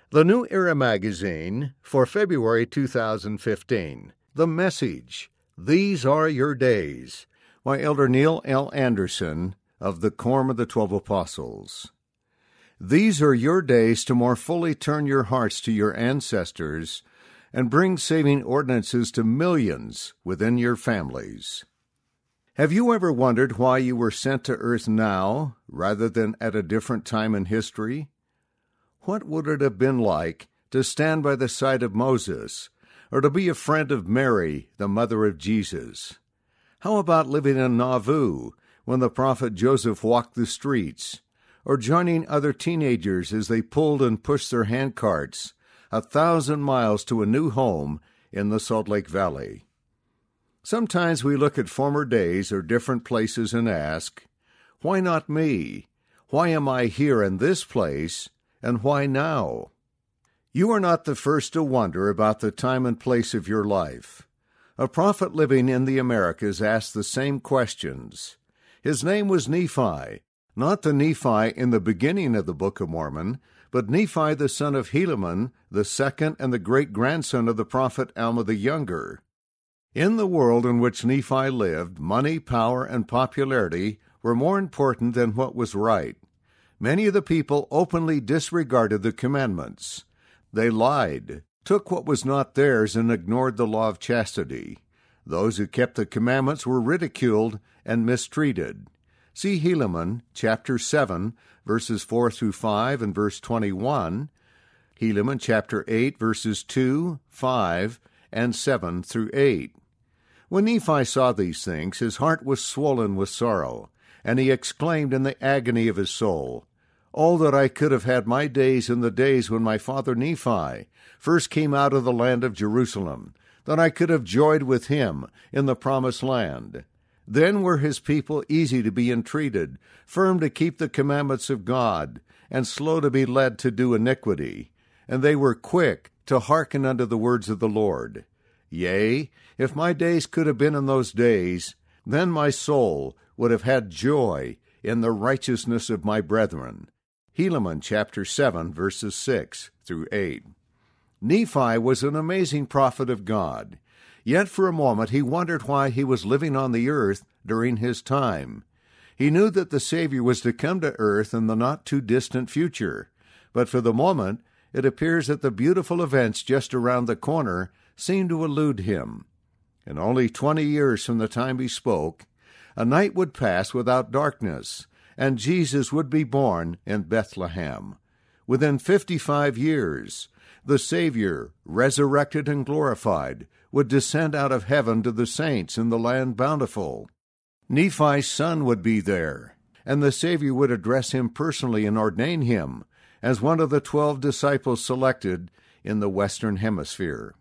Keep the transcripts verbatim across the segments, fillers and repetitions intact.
The New Era magazine for February two thousand fifteen. The Message, These Are Your Days, by Elder Neil L. Anderson of the Quorum of the Twelve Apostles. These are your days to more fully turn your hearts to your ancestors and bring saving ordinances to millions within your families. Have you ever wondered why you were sent to earth now rather than at a different time in history? What would it have been like to stand by the side of Moses, or to be a friend of Mary, the mother of Jesus? How about living in Nauvoo when the prophet Joseph walked the streets, or joining other teenagers as they pulled and pushed their handcarts a thousand miles to a new home in the Salt Lake Valley? Sometimes we look at former days or different places and ask, why not me? Why am I here in this place? And why now? You are not the first to wonder about the time and place of your life. A prophet living in the Americas asked the same questions. His name was Nephi, not the Nephi in the beginning of the Book of Mormon, but Nephi the son of Helaman, the second and the great-grandson of the prophet Alma the Younger. In the world in which Nephi lived, money, power, and popularity were more important than what was right. Many of the people openly disregarded the commandments. They lied, took what was not theirs, and ignored the law of chastity. Those who kept the commandments were ridiculed and mistreated. See Helaman, chapter seven, verses four through five, and verse twenty-one. Helaman, chapter eight, verses two, five, and seven through eight. When Nephi saw these things, his heart was swollen with sorrow, and he exclaimed in the agony of his soul, "Oh, that I could have had my days in the days when my father Nephi first came out of the land of Jerusalem, that I could have joyed with him in the promised land. Then were his people easy to be entreated, firm to keep the commandments of God, and slow to be led to do iniquity. And they were quick to hearken unto the words of the Lord. Yea, if my days could have been in those days, then my soul would have had joy in the righteousness of my brethren." Helaman chapter seven, verses six through eight. Nephi was an amazing prophet of God, yet for a moment he wondered why he was living on the earth during his time. He knew that the Savior was to come to earth in the not-too-distant future, but for the moment it appears that the beautiful events just around the corner seemed to elude him. In only twenty years from the time he spoke, a night would pass without darkness, and Jesus would be born in Bethlehem. Within fifty-five years, the Savior, resurrected and glorified, would descend out of heaven to the saints in the land bountiful. Nephi's son would be there, and the Savior would address him personally and ordain him as one of the twelve disciples selected in the Western Hemisphere.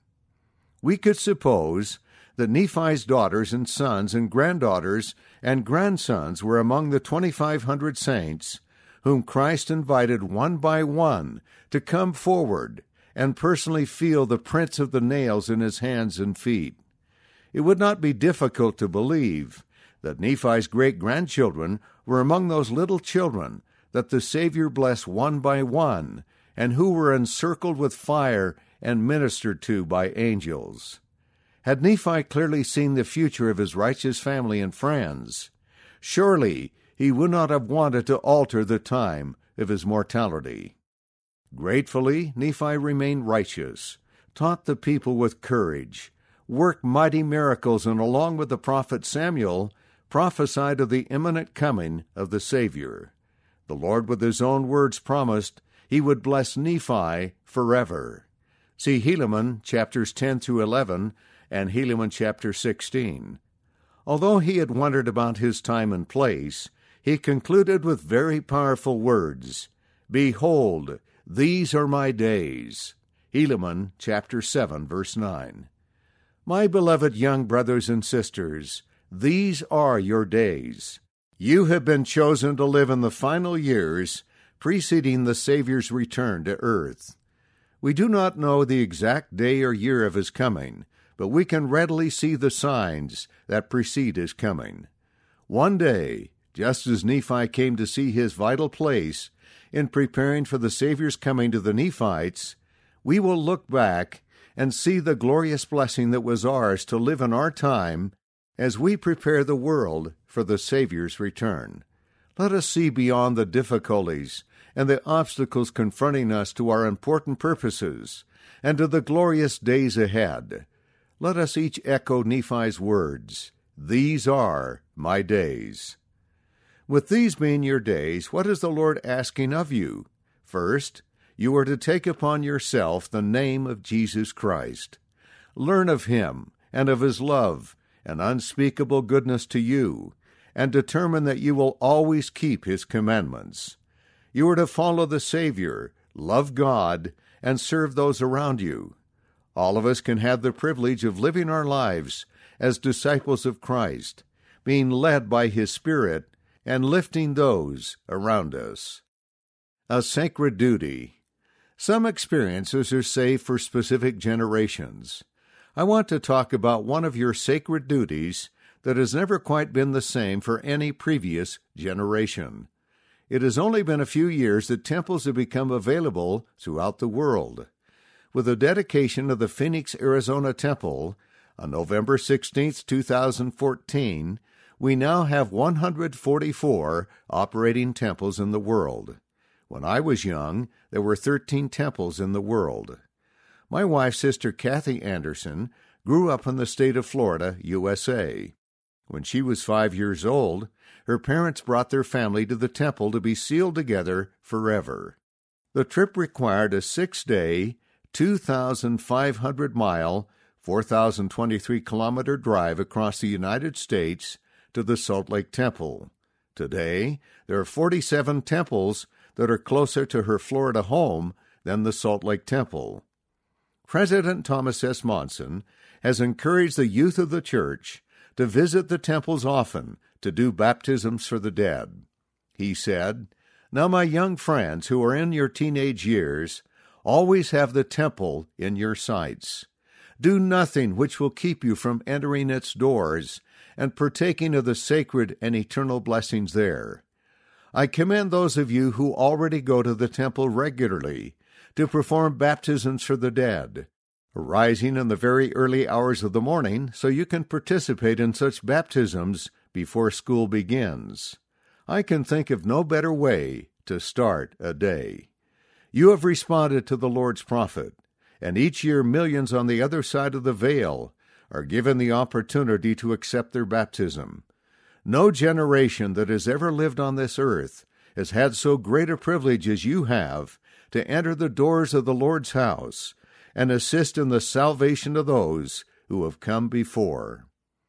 We could suppose that Nephi's daughters and sons and granddaughters and grandsons were among the twenty-five hundred saints whom Christ invited one by one to come forward and personally feel the prints of the nails in his hands and feet. It would not be difficult to believe that Nephi's great-grandchildren were among those little children that the Savior blessed one by one, and who were encircled with fire and ministered to by angels. Had Nephi clearly seen the future of his righteous family and friends, surely he would not have wanted to alter the time of his mortality. Gratefully, Nephi remained righteous, taught the people with courage, worked mighty miracles, and along with the prophet Samuel, prophesied of the imminent coming of the Savior. The Lord with his own words promised he would bless Nephi forever. See Helaman chapters ten through eleven, and Helaman chapter sixteen. Although he had wondered about his time and place, he concluded with very powerful words, "Behold, these are my days." Helaman chapter seven, verse nine. My beloved young brothers and sisters, these are your days. You have been chosen to live in the final years preceding the Savior's return to earth. We do not know the exact day or year of his coming, but we can readily see the signs that precede his coming. One day, just as Nephi came to see his vital place in preparing for the Savior's coming to the Nephites, we will look back and see the glorious blessing that was ours to live in our time as we prepare the world for the Savior's return. Let us see beyond the difficulties and the obstacles confronting us to our important purposes and to the glorious days ahead. Let us each echo Nephi's words, "These are my days." With these being your days, what is the Lord asking of you? First, you are to take upon yourself the name of Jesus Christ. Learn of him and of his love and unspeakable goodness to you, and determine that you will always keep his commandments. You are to follow the Savior, love God, and serve those around you. All of us can have the privilege of living our lives as disciples of Christ, being led by his Spirit and lifting those around us. A sacred duty. Some experiences are saved for specific generations. I want to talk about one of your sacred duties that has never quite been the same for any previous generation. It has only been a few years that temples have become available throughout the world. With the dedication of the Phoenix, Arizona Temple on November sixteenth, two thousand fourteen, we now have one hundred forty-four operating temples in the world. When I was young, there were thirteen temples in the world. My wife's sister, Kathy Anderson, grew up in the state of Florida, U S A. When she was five years old, her parents brought their family to the temple to be sealed together forever. The trip required a six-day, two thousand five hundred mile, four thousand twenty-three kilometer drive across the United States to the Salt Lake Temple. Today, there are forty-seven temples that are closer to her Florida home than the Salt Lake Temple. President Thomas S. Monson has encouraged the youth of the church to visit the temples often to do baptisms for the dead. He said, "Now, my young friends who are in your teenage years, always have the temple in your sights. Do nothing which will keep you from entering its doors and partaking of the sacred and eternal blessings there. I commend those of you who already go to the temple regularly to perform baptisms for the dead, rising in the very early hours of the morning so you can participate in such baptisms before school begins. I can think of no better way to start a day. You have responded to the Lord's prophet, and each year millions on the other side of the veil are given the opportunity to accept their baptism. No generation that has ever lived on this earth has had so great a privilege as you have to enter the doors of the Lord's house and assist in the salvation of those who have come before.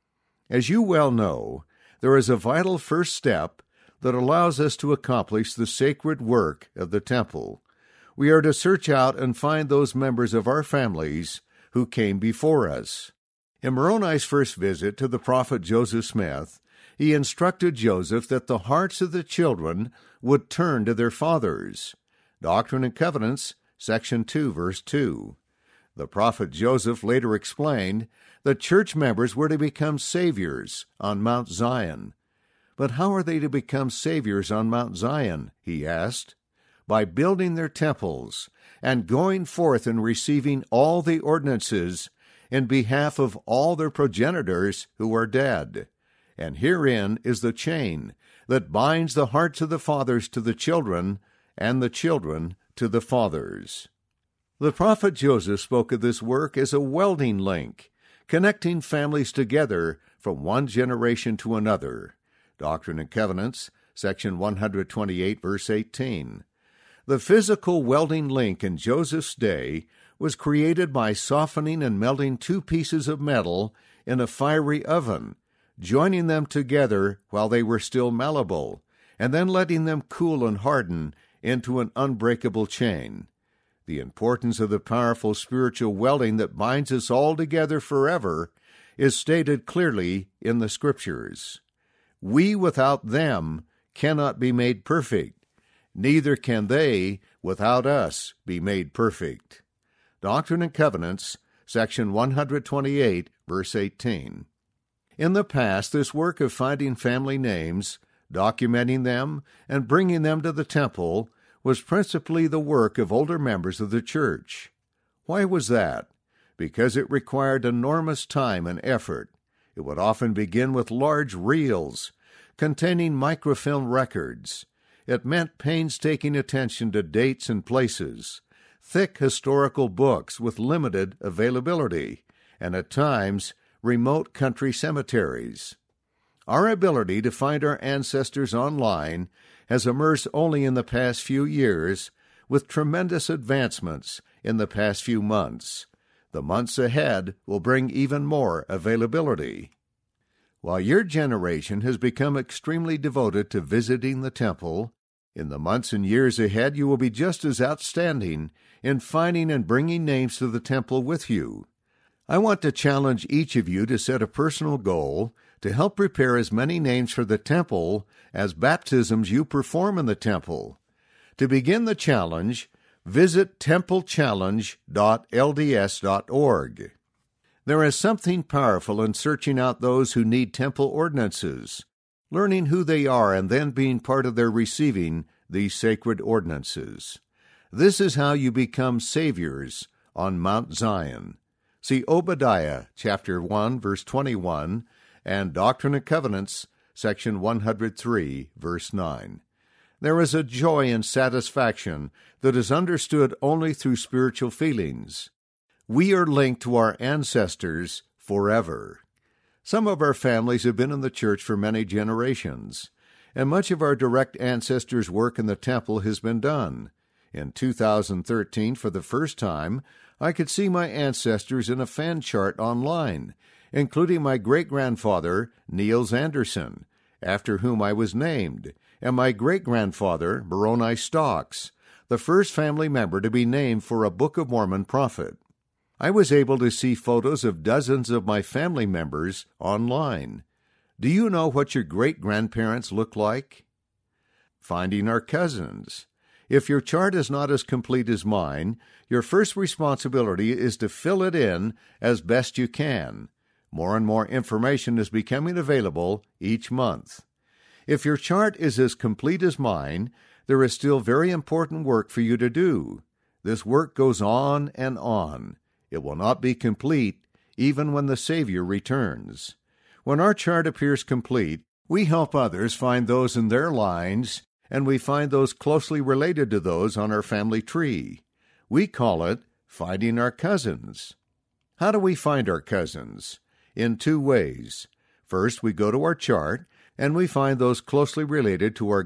As you well know, there is a vital first step that allows us to accomplish the sacred work of the temple. We are to search out and find those members of our families who came before us. In Moroni's first visit to the prophet Joseph Smith, he instructed Joseph that the hearts of the children would turn to their fathers. Doctrine and Covenants, section two, verse two. The prophet Joseph later explained that church members were to become saviors on Mount Zion. But how are they to become saviors on Mount Zion, he asked. By building their temples and going forth and receiving all the ordinances in behalf of all their progenitors who are dead. And herein is the chain that binds the hearts of the fathers to the children, and the children to the fathers. The prophet Joseph spoke of this work as a welding link, connecting families together from one generation to another. Doctrine and Covenants, section one twenty-eight, verse eighteen. The physical welding link in Joseph's day was created by softening and melting two pieces of metal in a fiery oven, joining them together while they were still malleable, and then letting them cool and harden into an unbreakable chain. The importance of the powerful spiritual welding that binds us all together forever is stated clearly in the Scriptures. We without them cannot be made perfect, neither can they without us be made perfect. Doctrine and Covenants, section one twenty-eight, verse eighteen. In the past, this work of finding family names, documenting them, and bringing them to the temple was principally the work of older members of the church. Why was that? Because it required enormous time and effort. It would often begin with large reels containing microfilm records. It meant painstaking attention to dates and places, thick historical books with limited availability, and at times remote country cemeteries. Our ability to find our ancestors online has emerged only in the past few years, with tremendous advancements in the past few months. The months ahead will bring even more availability. While your generation has become extremely devoted to visiting the temple, in the months and years ahead you will be just as outstanding in finding and bringing names to the temple with you. I want to challenge each of you to set a personal goal to help prepare as many names for the temple as baptisms you perform in the temple. To begin the challenge, visit temple challenge dot l d s dot org. There is something powerful in searching out those who need temple ordinances, learning who they are, and then being part of their receiving these sacred ordinances. This is how you become saviors on Mount Zion. See Obadiah chapter one, verse twenty-one, and Doctrine and Covenants, section one hundred three, verse nine. There is a joy and satisfaction that is understood only through spiritual feelings. We are linked to our ancestors forever. Some of our families have been in the church for many generations, and much of our direct ancestors' work in the temple has been done. In two thousand thirteen, for the first time, I could see my ancestors in a fan chart online, including my great-grandfather, Niels Anderson, after whom I was named, and my great-grandfather, Moroni Stocks, the first family member to be named for a Book of Mormon prophet. I was able to see photos of dozens of my family members online. Do you know what your great-grandparents look like? Finding our cousins. If your chart is not as complete as mine, your first responsibility is to fill it in as best you can. More and more information is becoming available each month. If your chart is as complete as mine, there is still very important work for you to do. This work goes on and on. It will not be complete even when the Savior returns. When our chart appears complete, we help others find those in their lines, and we find those closely related to those on our family tree. We call it finding our cousins. How do we find our cousins? In two ways. First, we go to our chart, and we find those closely related to our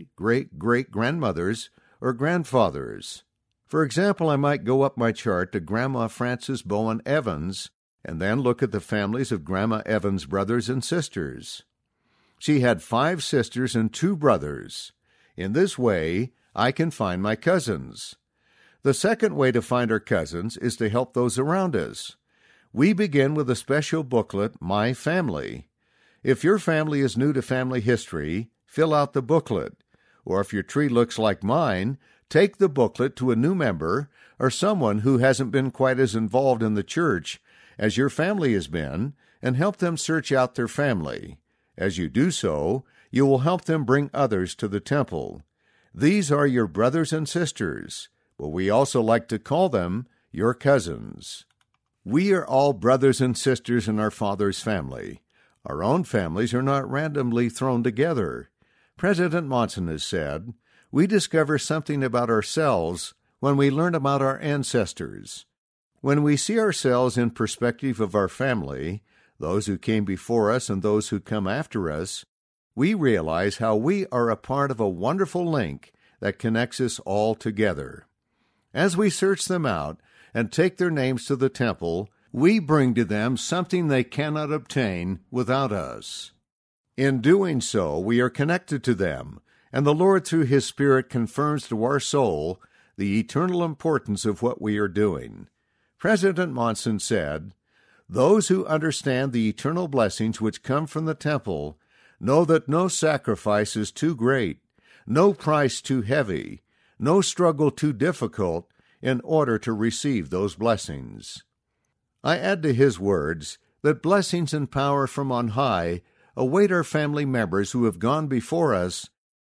great-great-great-grandmothers or grandfathers. For example, I might go up my chart to Grandma Frances Bowen Evans, and then look at the families of Grandma Evans' brothers and sisters. She had five sisters and two brothers. In this way, I can find my cousins. The second way to find our cousins is to help those around us. We begin with a special booklet, My Family. If your family is new to family history, fill out the booklet. Or if your tree looks like mine, take the booklet to a new member or someone who hasn't been quite as involved in the church as your family has been, and help them search out their family. As you do so, you will help them bring others to the temple. These are your brothers and sisters, but we also like to call them your cousins. We are all brothers and sisters in our Father's family. Our own families are not randomly thrown together. President Monson has said, "We discover something about ourselves when we learn about our ancestors." When we see ourselves in perspective of our family, those who came before us and those who come after us, we realize how we are a part of a wonderful link that connects us all together. As we search them out and take their names to the temple, we bring to them something they cannot obtain without us. In doing so, we are connected to them, and the Lord through His Spirit confirms to our soul the eternal importance of what we are doing. President Monson said, "Those who understand the eternal blessings which come from the temple know that no sacrifice is too great, no price too heavy, no struggle too difficult in order to receive those blessings." I add to his words that blessings and power from on high await our family members who have gone before us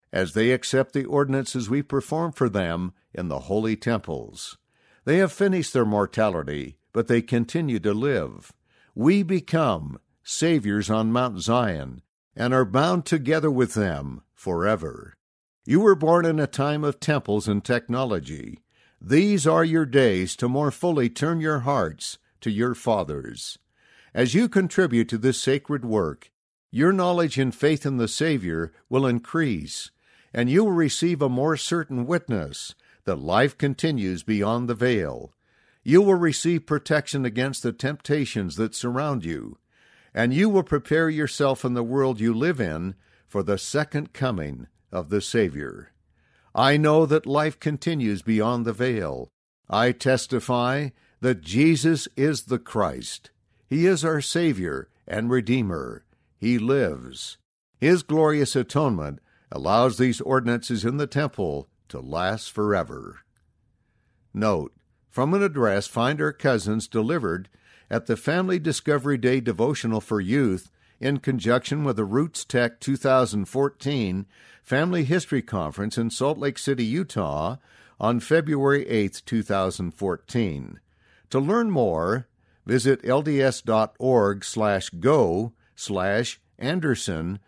as they accept the ordinances we perform for them in the holy temples. They have finished their mortality, but they continue to live. We become Saviors on Mount Zion and are bound together with them forever. You were born in a time of temples and technology. These are your days to more fully turn your hearts to your fathers. As you contribute to this sacred work, your knowledge and faith in the Savior will increase, and you will receive a more certain witness that life continues beyond the veil. You will receive protection against the temptations that surround you, and you will prepare yourself in the world you live in for the second coming of the Savior. I know that life continues beyond the veil. I testify that Jesus is the Christ. He is our Savior and Redeemer. He lives. His glorious atonement allows these ordinances in the temple to last forever. Note, from an address Find Our Cousins delivered at the Family Discovery Day Devotional for Youth in conjunction with the Roots Tech two thousand fourteen Family History Conference in Salt Lake City, Utah, on February eighth, two thousand fourteen. To learn more, visit lds.org slash go slash Anderson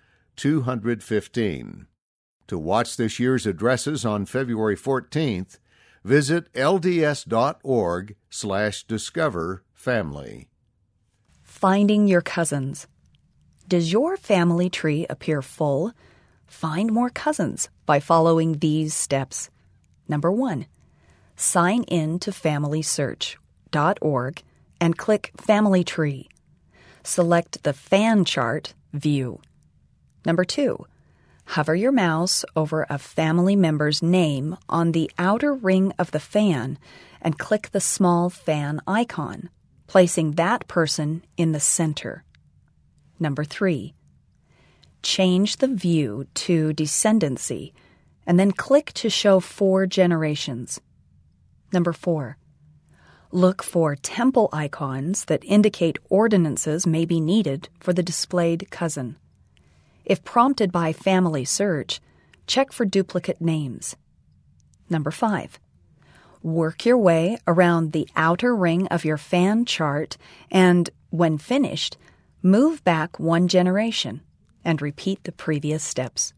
215. To watch this year's addresses on February fourteenth, visit lds.org slash discover family. Finding your cousins. Does your family tree appear full? Find more cousins by following these steps. Number one, sign in to family search dot org and click Family Tree. Select the Fan Chart view. Number two, hover your mouse over a family member's name on the outer ring of the fan and click the small fan icon, placing that person in the center. Number three, change the view to Descendancy and then click to show four generations. Number four, look for temple icons that indicate ordinances may be needed for the displayed cousin. If prompted by Family Search, check for duplicate names. Number five, work your way around the outer ring of your fan chart and, when finished, move back one generation and repeat the previous steps.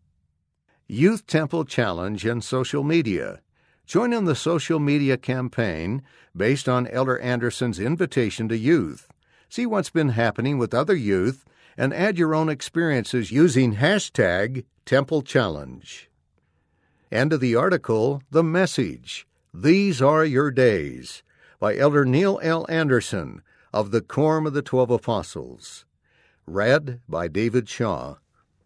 Youth Temple Challenge and social media. Join in the social media campaign based on Elder Anderson's invitation to youth. See what's been happening with other youth and add your own experiences using hashtag Temple Challenge. End of the article, The Message, These Are Your Days, by Elder Neil L. Anderson of the Quorum of the Twelve Apostles. Read by David Shaw.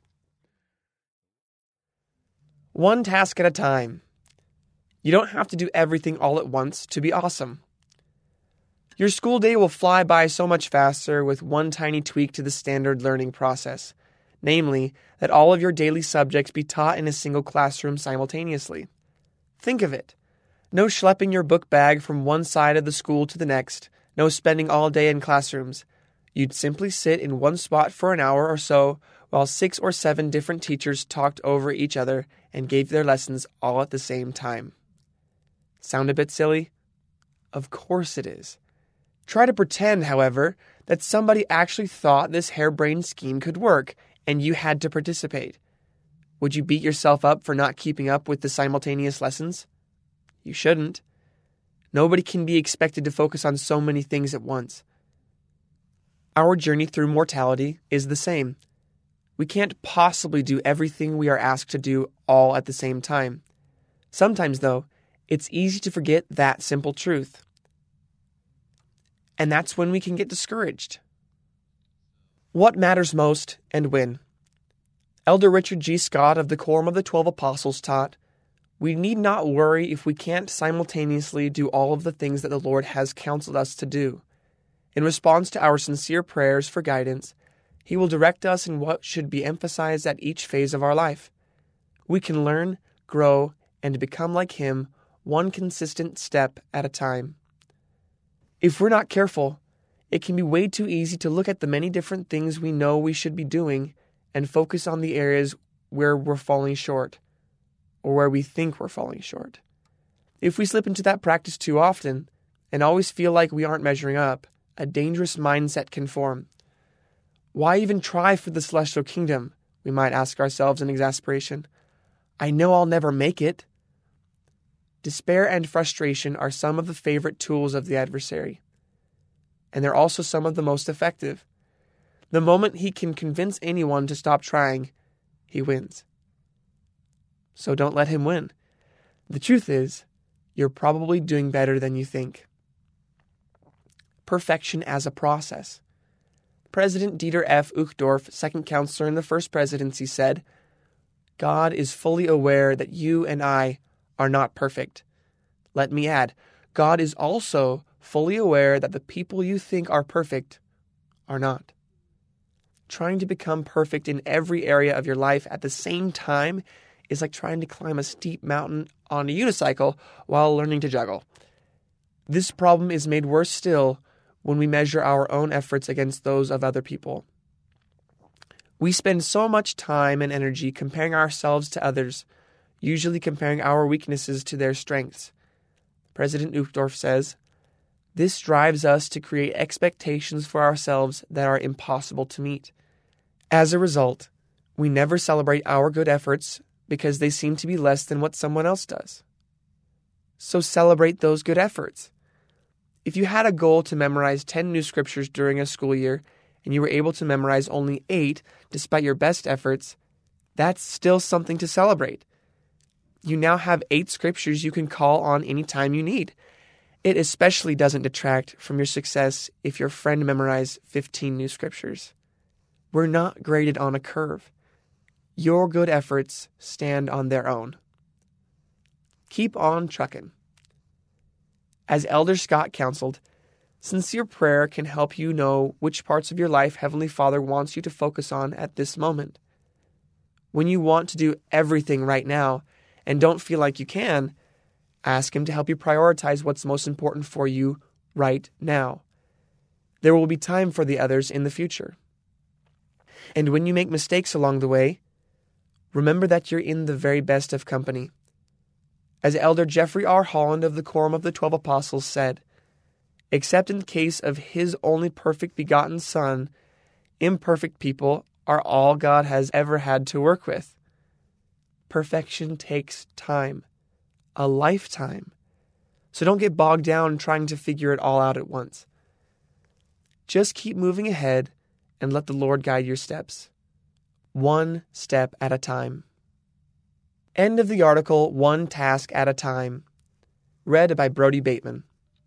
One task at a time. You don't have to do everything all at once to be awesome. Your school day will fly by so much faster with one tiny tweak to the standard learning process, namely, that all of your daily subjects be taught in a single classroom simultaneously. Think of it. No schlepping your book bag from one side of the school to the next, no spending all day in classrooms. You'd simply sit in one spot for an hour or so while six or seven different teachers talked over each other and gave their lessons all at the same time. Sound a bit silly? Of course it is. Try to pretend, however, that somebody actually thought this harebrained scheme could work and you had to participate. Would you beat yourself up for not keeping up with the simultaneous lessons? You shouldn't. Nobody can be expected to focus on so many things at once. Our journey through mortality is the same. We can't possibly do everything we are asked to do all at the same time. Sometimes, though, it's easy to forget that simple truth. And that's when we can get discouraged. What matters most and when? Elder Richard G. Scott of the Quorum of the Twelve Apostles taught, we need not worry if we can't simultaneously do all of the things that the Lord has counseled us to do. In response to our sincere prayers for guidance, He will direct us in what should be emphasized at each phase of our life. We can learn, grow, and become like Him one consistent step at a time. If we're not careful, it can be way too easy to look at the many different things we know we should be doing and focus on the areas where we're falling short or where we think we're falling short. If we slip into that practice too often and always feel like we aren't measuring up, a dangerous mindset can form. Why even try for the celestial kingdom? We might ask ourselves in exasperation. I know I'll never make it. Despair and frustration are some of the favorite tools of the adversary, and they're also some of the most effective. The moment he can convince anyone to stop trying, he wins. So don't let him win. The truth is, you're probably doing better than you think. Perfection as a process. President Dieter F. Uchtdorf, second counselor in the first presidency, said, God is fully aware that you and I are not perfect. Let me add, God is also fully aware that the people you think are perfect are not. Trying to become perfect in every area of your life at the same time is like trying to climb a steep mountain on a unicycle while learning to juggle. This problem is made worse still when we measure our own efforts against those of other people. We spend so much time and energy comparing ourselves to others, usually comparing our weaknesses to their strengths. President Uchtdorf says, this drives us to create expectations for ourselves that are impossible to meet. As a result, we never celebrate our good efforts because they seem to be less than what someone else does. So celebrate those good efforts. If you had a goal to memorize ten new scriptures during a school year and you were able to memorize only eight despite your best efforts, that's still something to celebrate. You now have eight scriptures you can call on anytime you need. It especially doesn't detract from your success if your friend memorized fifteen new scriptures. We're not graded on a curve. Your good efforts stand on their own. Keep on trucking. As Elder Scott counseled, sincere prayer can help you know which parts of your life Heavenly Father wants you to focus on at this moment. When you want to do everything right now and don't feel like you can, ask Him to help you prioritize what's most important for you right now. There will be time for the others in the future. And when you make mistakes along the way, remember that you're in the very best of company. As Elder Jeffrey R. Holland of the Quorum of the Twelve Apostles said, except in the case of His only perfect begotten Son, imperfect people are all God has ever had to work with. Perfection takes time, a lifetime. So don't get bogged down trying to figure it all out at once. Just keep moving ahead and let the Lord guide your steps, one step at a time. End of the article, One Task at a Time. Read by Brody Bateman.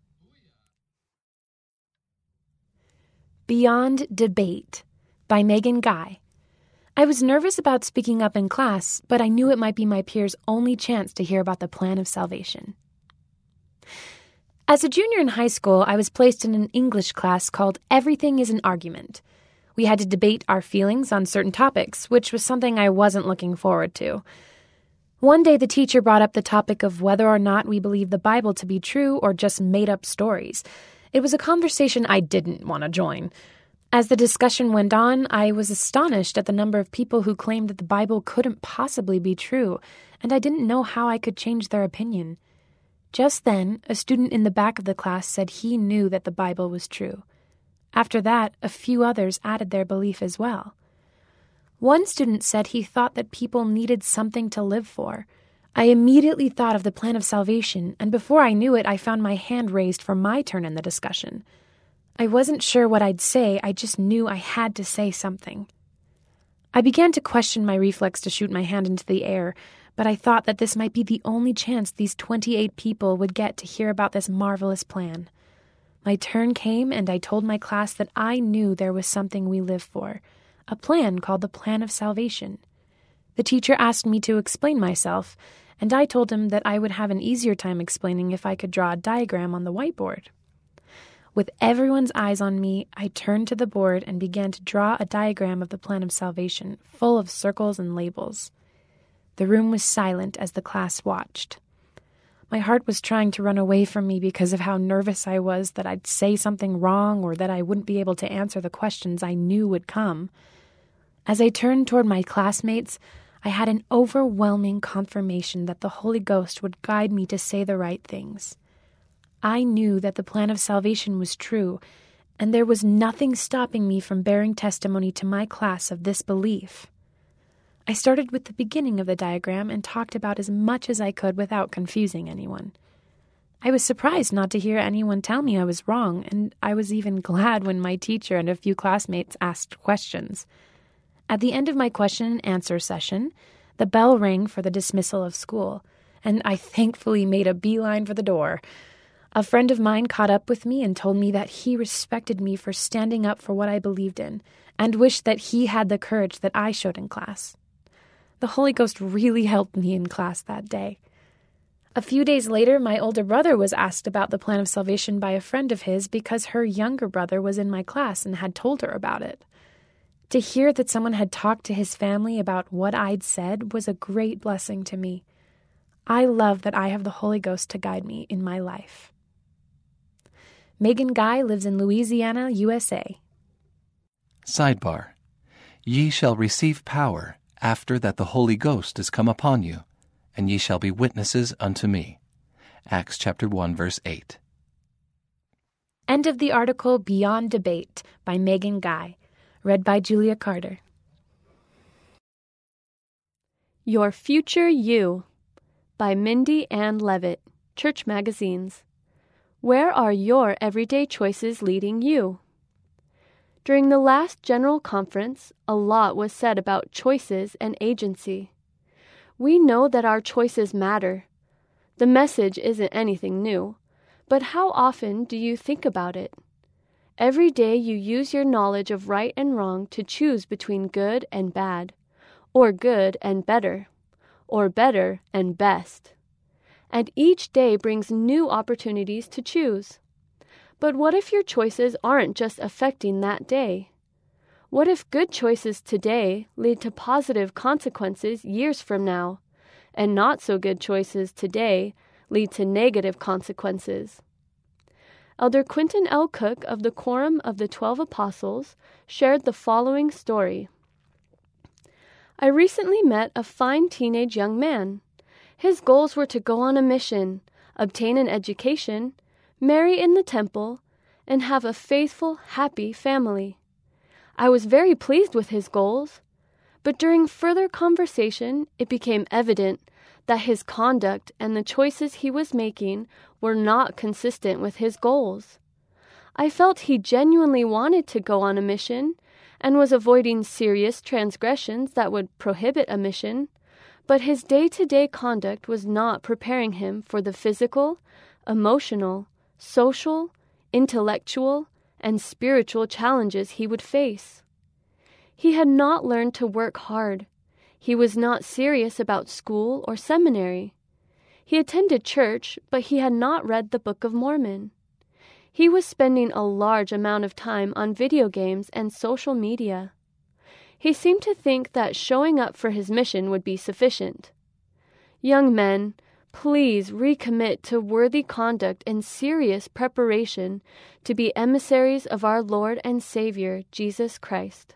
Beyond Debate by Megan Guy. I was nervous about speaking up in class, but I knew it might be my peers' only chance to hear about the plan of salvation. As a junior in high school, I was placed in an English class called Everything is an Argument. We had to debate our feelings on certain topics, which was something I wasn't looking forward to. One day the teacher brought up the topic of whether or not we believe the Bible to be true or just made-up stories. It was a conversation I didn't want to join. As the discussion went on, I was astonished at the number of people who claimed that the Bible couldn't possibly be true, and I didn't know how I could change their opinion. Just then, a student in the back of the class said he knew that the Bible was true. After that, a few others added their belief as well. One student said he thought that people needed something to live for. I immediately thought of the plan of salvation, and before I knew it, I found my hand raised for my turn in the discussion. I wasn't sure what I'd say, I just knew I had to say something. I began to question my reflex to shoot my hand into the air, but I thought that this might be the only chance these twenty-eight people would get to hear about this marvelous plan. My turn came, and I told my class that I knew there was something we live for, a plan called the Plan of Salvation. The teacher asked me to explain myself, and I told him that I would have an easier time explaining if I could draw a diagram on the whiteboard. With everyone's eyes on me, I turned to the board and began to draw a diagram of the Plan of Salvation, full of circles and labels. The room was silent as the class watched. My heart was trying to run away from me because of how nervous I was that I'd say something wrong or that I wouldn't be able to answer the questions I knew would come. As I turned toward my classmates, I had an overwhelming confirmation that the Holy Ghost would guide me to say the right things. I knew that the plan of salvation was true, and there was nothing stopping me from bearing testimony to my class of this belief. I started with the beginning of the diagram and talked about as much as I could without confusing anyone. I was surprised not to hear anyone tell me I was wrong, and I was even glad when my teacher and a few classmates asked questions. At the end of my question and answer session, the bell rang for the dismissal of school, and I thankfully made a beeline for the door. A friend of mine caught up with me and told me that he respected me for standing up for what I believed in, and wished that he had the courage that I showed in class. The Holy Ghost really helped me in class that day. A few days later, my older brother was asked about the plan of salvation by a friend of his because her younger brother was in my class and had told her about it. To hear that someone had talked to his family about what I'd said was a great blessing to me. I love that I have the Holy Ghost to guide me in my life. Megan Guy lives in Louisiana, U S A. Sidebar. Ye shall receive power after that the Holy Ghost is come upon you, and ye shall be witnesses unto me. Acts chapter one, verse eight. End of the article Beyond Debate by Megan Guy. Read by Julia Carter. Your Future You by Mindy Ann Levitt, Church Magazines. Where are your everyday choices leading you? During the last General Conference, a lot was said about choices and agency. We know that our choices matter. The message isn't anything new, but how often do you think about it? Every day you use your knowledge of right and wrong to choose between good and bad, or good and better, or better and best. And each day brings new opportunities to choose. But what if your choices aren't just affecting that day? What if good choices today lead to positive consequences years from now, and not so good choices today lead to negative consequences? Elder Quentin L. Cook of the Quorum of the Twelve Apostles shared the following story. I recently met a fine teenage young man. His goals were to go on a mission, obtain an education, marry in the temple, and have a faithful, happy family. I was very pleased with his goals, but during further conversation, it became evident that his conduct and the choices he was making were not consistent with his goals. I felt he genuinely wanted to go on a mission and was avoiding serious transgressions that would prohibit a mission, but his day-to-day conduct was not preparing him for the physical, emotional, social, intellectual, and spiritual challenges he would face. He had not learned to work hard. He was not serious about school or seminary. He attended church, but he had not read the Book of Mormon. He was spending a large amount of time on video games and social media. He seemed to think that showing up for his mission would be sufficient. Young men, please recommit to worthy conduct and serious preparation to be emissaries of our Lord and Savior, Jesus Christ.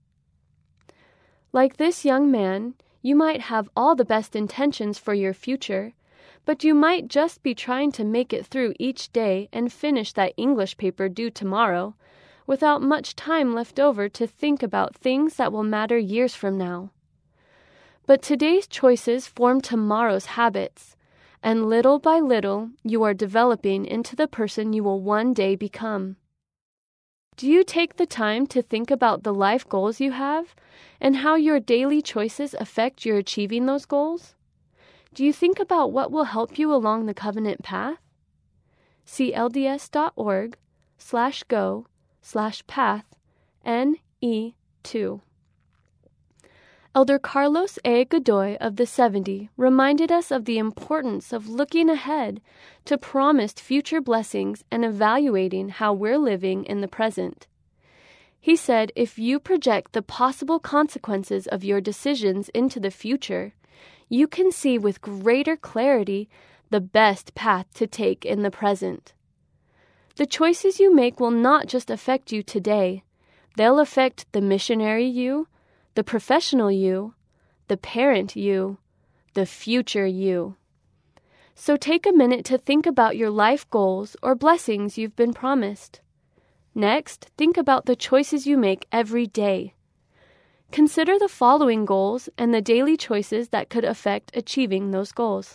Like this young man, you might have all the best intentions for your future, but you might just be trying to make it through each day and finish that English paper due tomorrow, without much time left over to think about things that will matter years from now. But today's choices form tomorrow's habits, and little by little you are developing into the person you will one day become. Do you take the time to think about the life goals you have and how your daily choices affect your achieving those goals? Do you think about what will help you along the covenant path? See lds.org slash go slash path N E two. Elder Carlos A. Godoy of the seventy reminded us of the importance of looking ahead to promised future blessings and evaluating how we're living in the present. He said, if you project the possible consequences of your decisions into the future, you can see with greater clarity the best path to take in the present. The choices you make will not just affect you today. They'll affect the missionary you, the professional you, the parent you, the future you. So take a minute to think about your life goals or blessings you've been promised. Next, think about the choices you make every day. Consider the following goals and the daily choices that could affect achieving those goals.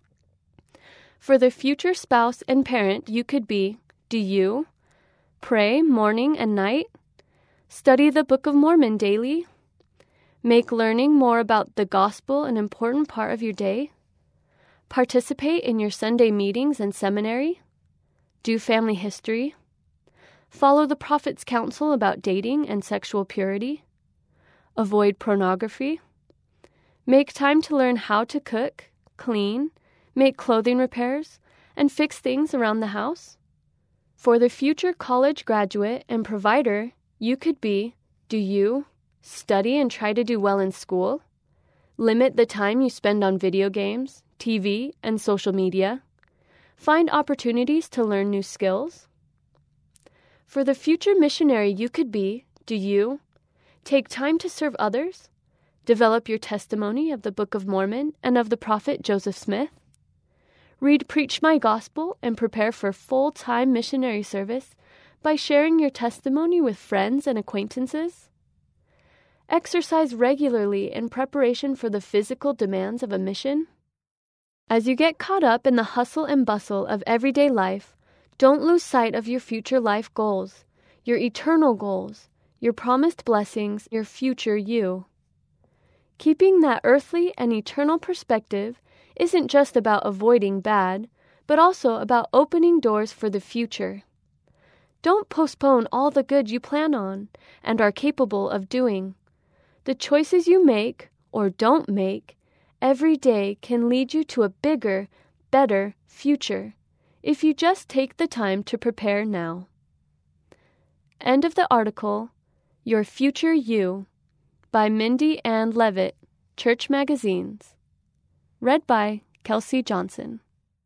For the future spouse and parent you could be, do you pray morning and night? Study the Book of Mormon daily? Make learning more about the gospel an important part of your day? Participate in your Sunday meetings and seminary? Do family history? Follow the prophet's counsel about dating and sexual purity? Avoid pornography? Make time to learn how to cook, clean, make clothing repairs, and fix things around the house? For the future college graduate and provider you could be, do you study and try to do well in school? Limit the time you spend on video games, T V, and social media? Find opportunities to learn new skills? For the future missionary you could be, do you take time to serve others? Develop your testimony of the Book of Mormon and of the prophet Joseph Smith? Read Preach My Gospel and prepare for full-time missionary service by sharing your testimony with friends and acquaintances? Exercise regularly in preparation for the physical demands of a mission? As you get caught up in the hustle and bustle of everyday life, don't lose sight of your future life goals, your eternal goals, your promised blessings, your future you. Keeping that earthly and eternal perspective isn't just about avoiding bad, but also about opening doors for the future. Don't postpone all the good you plan on and are capable of doing. The choices you make, or don't make, every day can lead you to a bigger, better future if you just take the time to prepare now. End of the article, Your Future You, by Mindy Ann Levitt, Church Magazines. Read by Kelsey Johnson.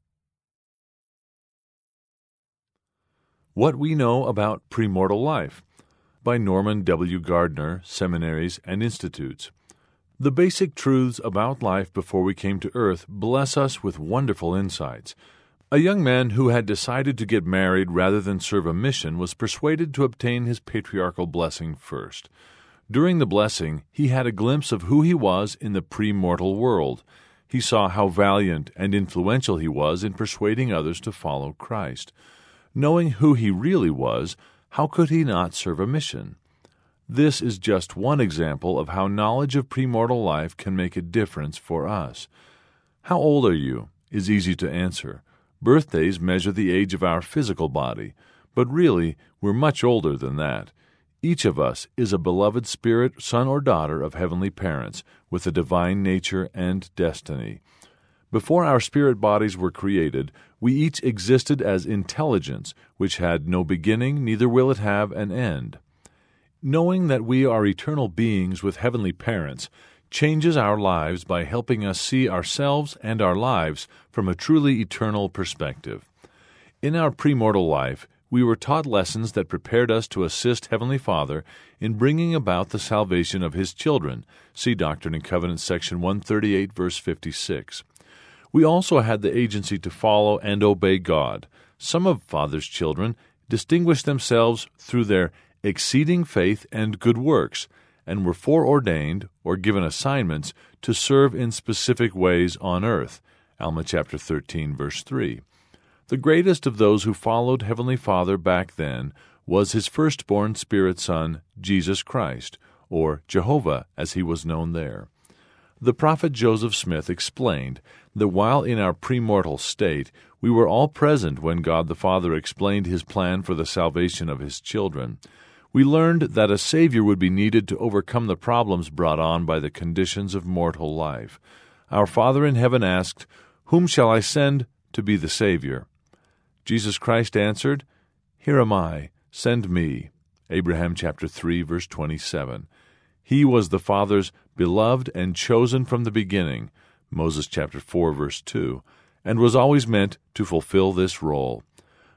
What We Know About Premortal Life by Norman W. Gardner, Seminaries and Institutes. The basic truths about life before we came to earth bless us with wonderful insights. A young man who had decided to get married rather than serve a mission was persuaded to obtain his patriarchal blessing first. During the blessing, he had a glimpse of who he was in the premortal world. He saw how valiant and influential he was in persuading others to follow Christ. Knowing who he really was, how could he not serve a mission? This is just one example of how knowledge of premortal life can make a difference for us. How old are you? Is easy to answer. Birthdays measure the age of our physical body, but really, we're much older than that. Each of us is a beloved spirit, son or daughter of heavenly parents, with a divine nature and destiny. Before our spirit bodies were created, we each existed as intelligence, which had no beginning, neither will it have an end. Knowing that we are eternal beings with heavenly parents changes our lives by helping us see ourselves and our lives from a truly eternal perspective. In our premortal life, we were taught lessons that prepared us to assist Heavenly Father in bringing about the salvation of His children. See Doctrine and Covenants, section one thirty-eight, verse fifty-six. We also had the agency to follow and obey God. Some of Father's children distinguished themselves through their exceeding faith and good works, and were foreordained or given assignments to serve in specific ways on earth. Alma chapter thirteen, verse three. The greatest of those who followed Heavenly Father back then was His firstborn spirit son, Jesus Christ, or Jehovah as He was known there. The prophet Joseph Smith explained that while in our premortal state, we were all present when God the Father explained His plan for the salvation of His children. We learned that a Savior would be needed to overcome the problems brought on by the conditions of mortal life. Our Father in heaven asked, "Whom shall I send to be the Savior?" Jesus Christ answered, "Here am I, send me." Abraham chapter three, verse twenty-seven. He was the Father's beloved and chosen from the beginning, Moses chapter four, verse two, and was always meant to fulfill this role.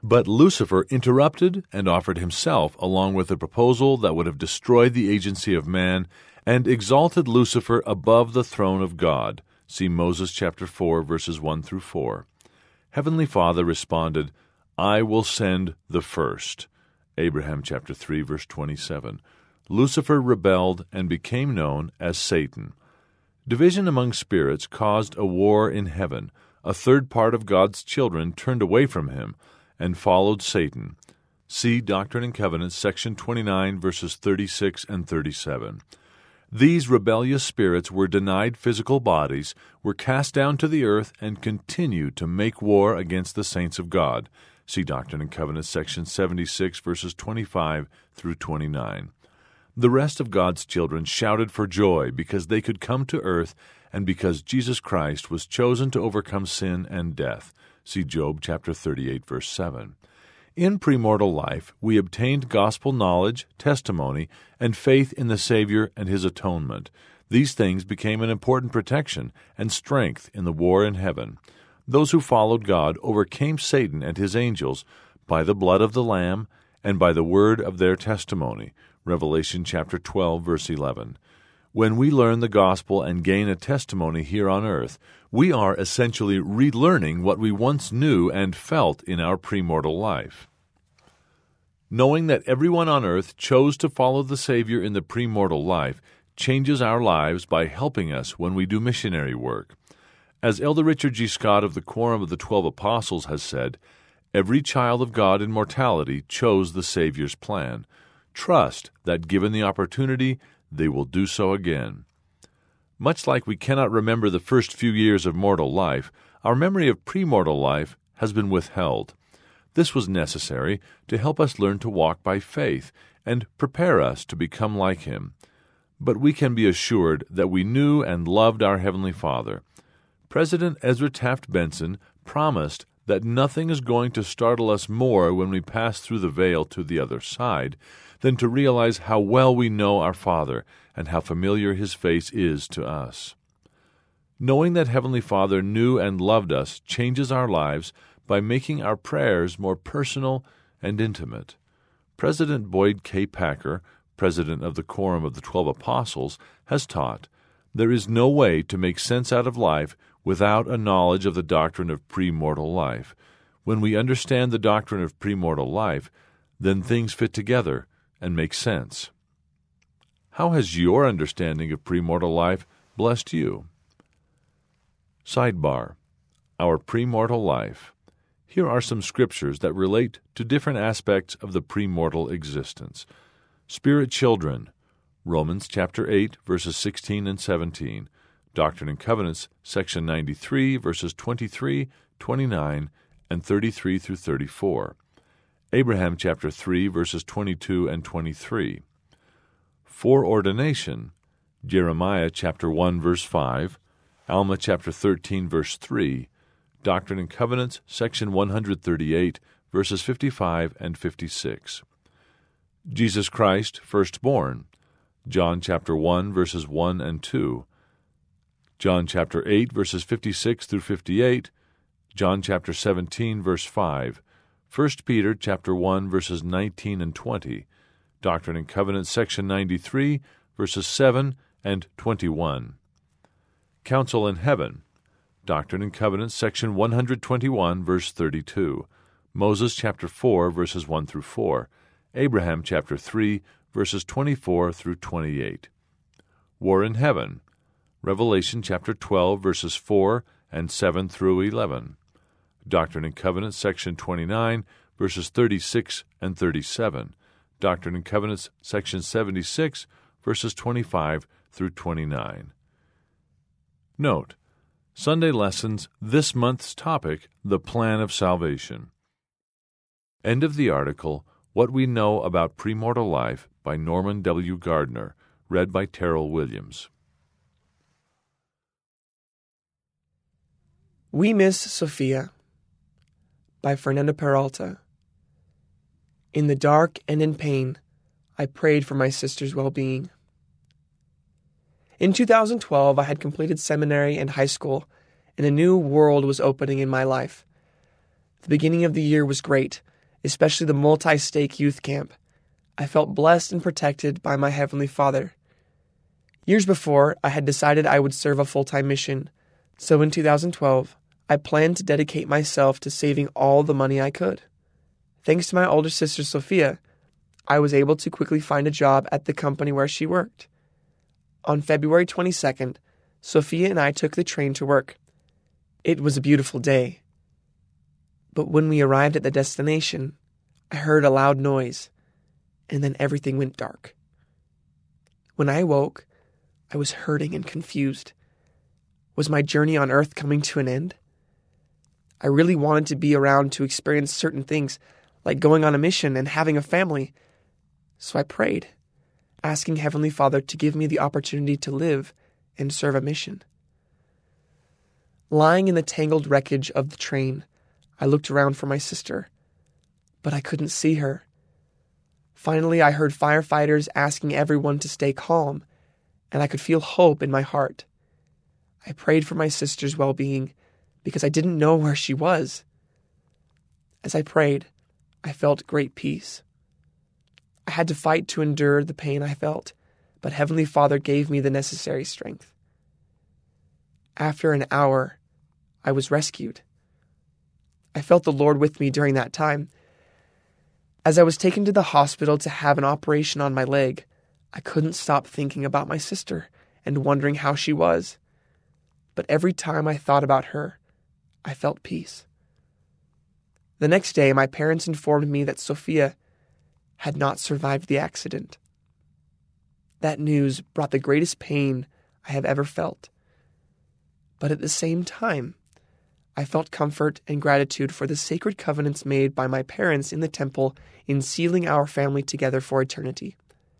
But Lucifer interrupted and offered himself along with a proposal that would have destroyed the agency of man and exalted Lucifer above the throne of God. See Moses chapter four, verses one through four. Heavenly Father responded, I will send the first. Abraham chapter three, verse twenty-seven. Lucifer rebelled and became known as Satan. Division among spirits caused a war in heaven. A third part of God's children turned away from him and followed Satan. See Doctrine and Covenants, section twenty-nine, verses thirty-six and thirty-seven. These rebellious spirits were denied physical bodies, were cast down to the earth, and continued to make war against the saints of God. See Doctrine and Covenants, section seventy-six, verses twenty-five through twenty-nine. The rest of God's children shouted for joy because they could come to earth and because Jesus Christ was chosen to overcome sin and death. See Job chapter thirty-eight, verse seven. In premortal life, we obtained gospel knowledge, testimony, and faith in the Savior and His atonement. These things became an important protection and strength in the war in heaven. Those who followed God overcame Satan and his angels by the blood of the Lamb and by the word of their testimony. Revelation chapter twelve, verse eleven. When we learn the gospel and gain a testimony here on earth, we are essentially relearning what we once knew and felt in our premortal life. Knowing that everyone on earth chose to follow the Savior in the premortal life changes our lives by helping us when we do missionary work. As Elder Richard G. Scott of the Quorum of the Twelve Apostles has said, every child of God in mortality chose the Savior's plan. Trust that given the opportunity, they will do so again. Much like we cannot remember the first few years of mortal life, our memory of premortal life has been withheld. This was necessary to help us learn to walk by faith and prepare us to become like Him. But we can be assured that we knew and loved our Heavenly Father. President Ezra Taft Benson promised that nothing is going to startle us more when we pass through the veil to the other side than to realize how well we know our Father and how familiar His face is to us. Knowing that Heavenly Father knew and loved us changes our lives by making our prayers more personal and intimate. President Boyd K. Packer, president of the Quorum of the Twelve Apostles, has taught, there is no way to make sense out of life without a knowledge of the doctrine of premortal life. When we understand the doctrine of premortal life, then things fit together and make sense. How has your understanding of premortal life blessed you? Sidebar: Our premortal life. Here are some scriptures that relate to different aspects of the premortal existence. Spirit children, Romans chapter eight, verses sixteen and seventeen. Doctrine and Covenants, section ninety-three, verses twenty-three, twenty-nine, and thirty-three through thirty-four. Abraham chapter three, verses twenty-two and twenty-three. Foreordination, Jeremiah chapter one, verse five, Alma chapter thirteen, verse three, Doctrine and Covenants, section one thirty-eight, verses fifty-five and fifty-six. Jesus Christ, firstborn, John chapter one, verses one and two, John chapter eight, verses fifty-six through fifty-eight, John chapter seventeen, verse five, First Peter chapter one, verses nineteen and twenty, Doctrine and Covenants, section ninety-three, verses seven and twenty-one. Council in Heaven, Doctrine and Covenants, section one twenty-one, verse thirty-two, Moses chapter four, verses one through four, Abraham chapter three, verses twenty-four through twenty-eight. War in Heaven, Revelation chapter twelve, verses four and seven through eleven. Doctrine and Covenants, section twenty-nine, verses thirty-six and thirty-seven. Doctrine and Covenants, section seventy-six, verses twenty-five through twenty-nine. Note: Sunday lessons, this month's topic, the plan of salvation. End of the article, What We Know About Premortal Life by Norman W. Gardner, read by Terrell Williams. We Miss Sophia by Fernando Peralta. In the dark and in pain, I prayed for my sister's well-being. In two thousand twelve, I had completed seminary and high school, and a new world was opening in my life. The beginning of the year was great. especially the multi-stake youth camp. I felt blessed and protected by my Heavenly Father. Years before, I had decided I would serve a full-time mission, so in two thousand twelve, I planned to dedicate myself to saving all the money I could. Thanks to my older sister Sophia, I was able to quickly find a job at the company where she worked. On February twenty-second, Sophia and I took the train to work. It was a beautiful day. But when we arrived at the destination, I heard a loud noise, and then everything went dark. When I awoke, I was hurting and confused. Was my journey on earth coming to an end? I really wanted to be around to experience certain things, like going on a mission and having a family. So I prayed, asking Heavenly Father to give me the opportunity to live and serve a mission. Lying in the tangled wreckage of the train, I looked around for my sister, but I couldn't see her. Finally, I heard firefighters asking everyone to stay calm, and I could feel hope in my heart. I prayed for my sister's well-being because I didn't know where she was. As I prayed, I felt great peace. I had to fight to endure the pain I felt, but Heavenly Father gave me the necessary strength. After an hour, I was rescued. I felt the Lord with me during that time. As I was taken to the hospital to have an operation on my leg, I couldn't stop thinking about my sister and wondering how she was. But every time I thought about her, I felt peace. The next day, my parents informed me that Sophia had not survived the accident. That news brought the greatest pain I have ever felt. But at the same time, I felt comfort and gratitude for the sacred covenants made by my parents in the temple in sealing our family together for eternity.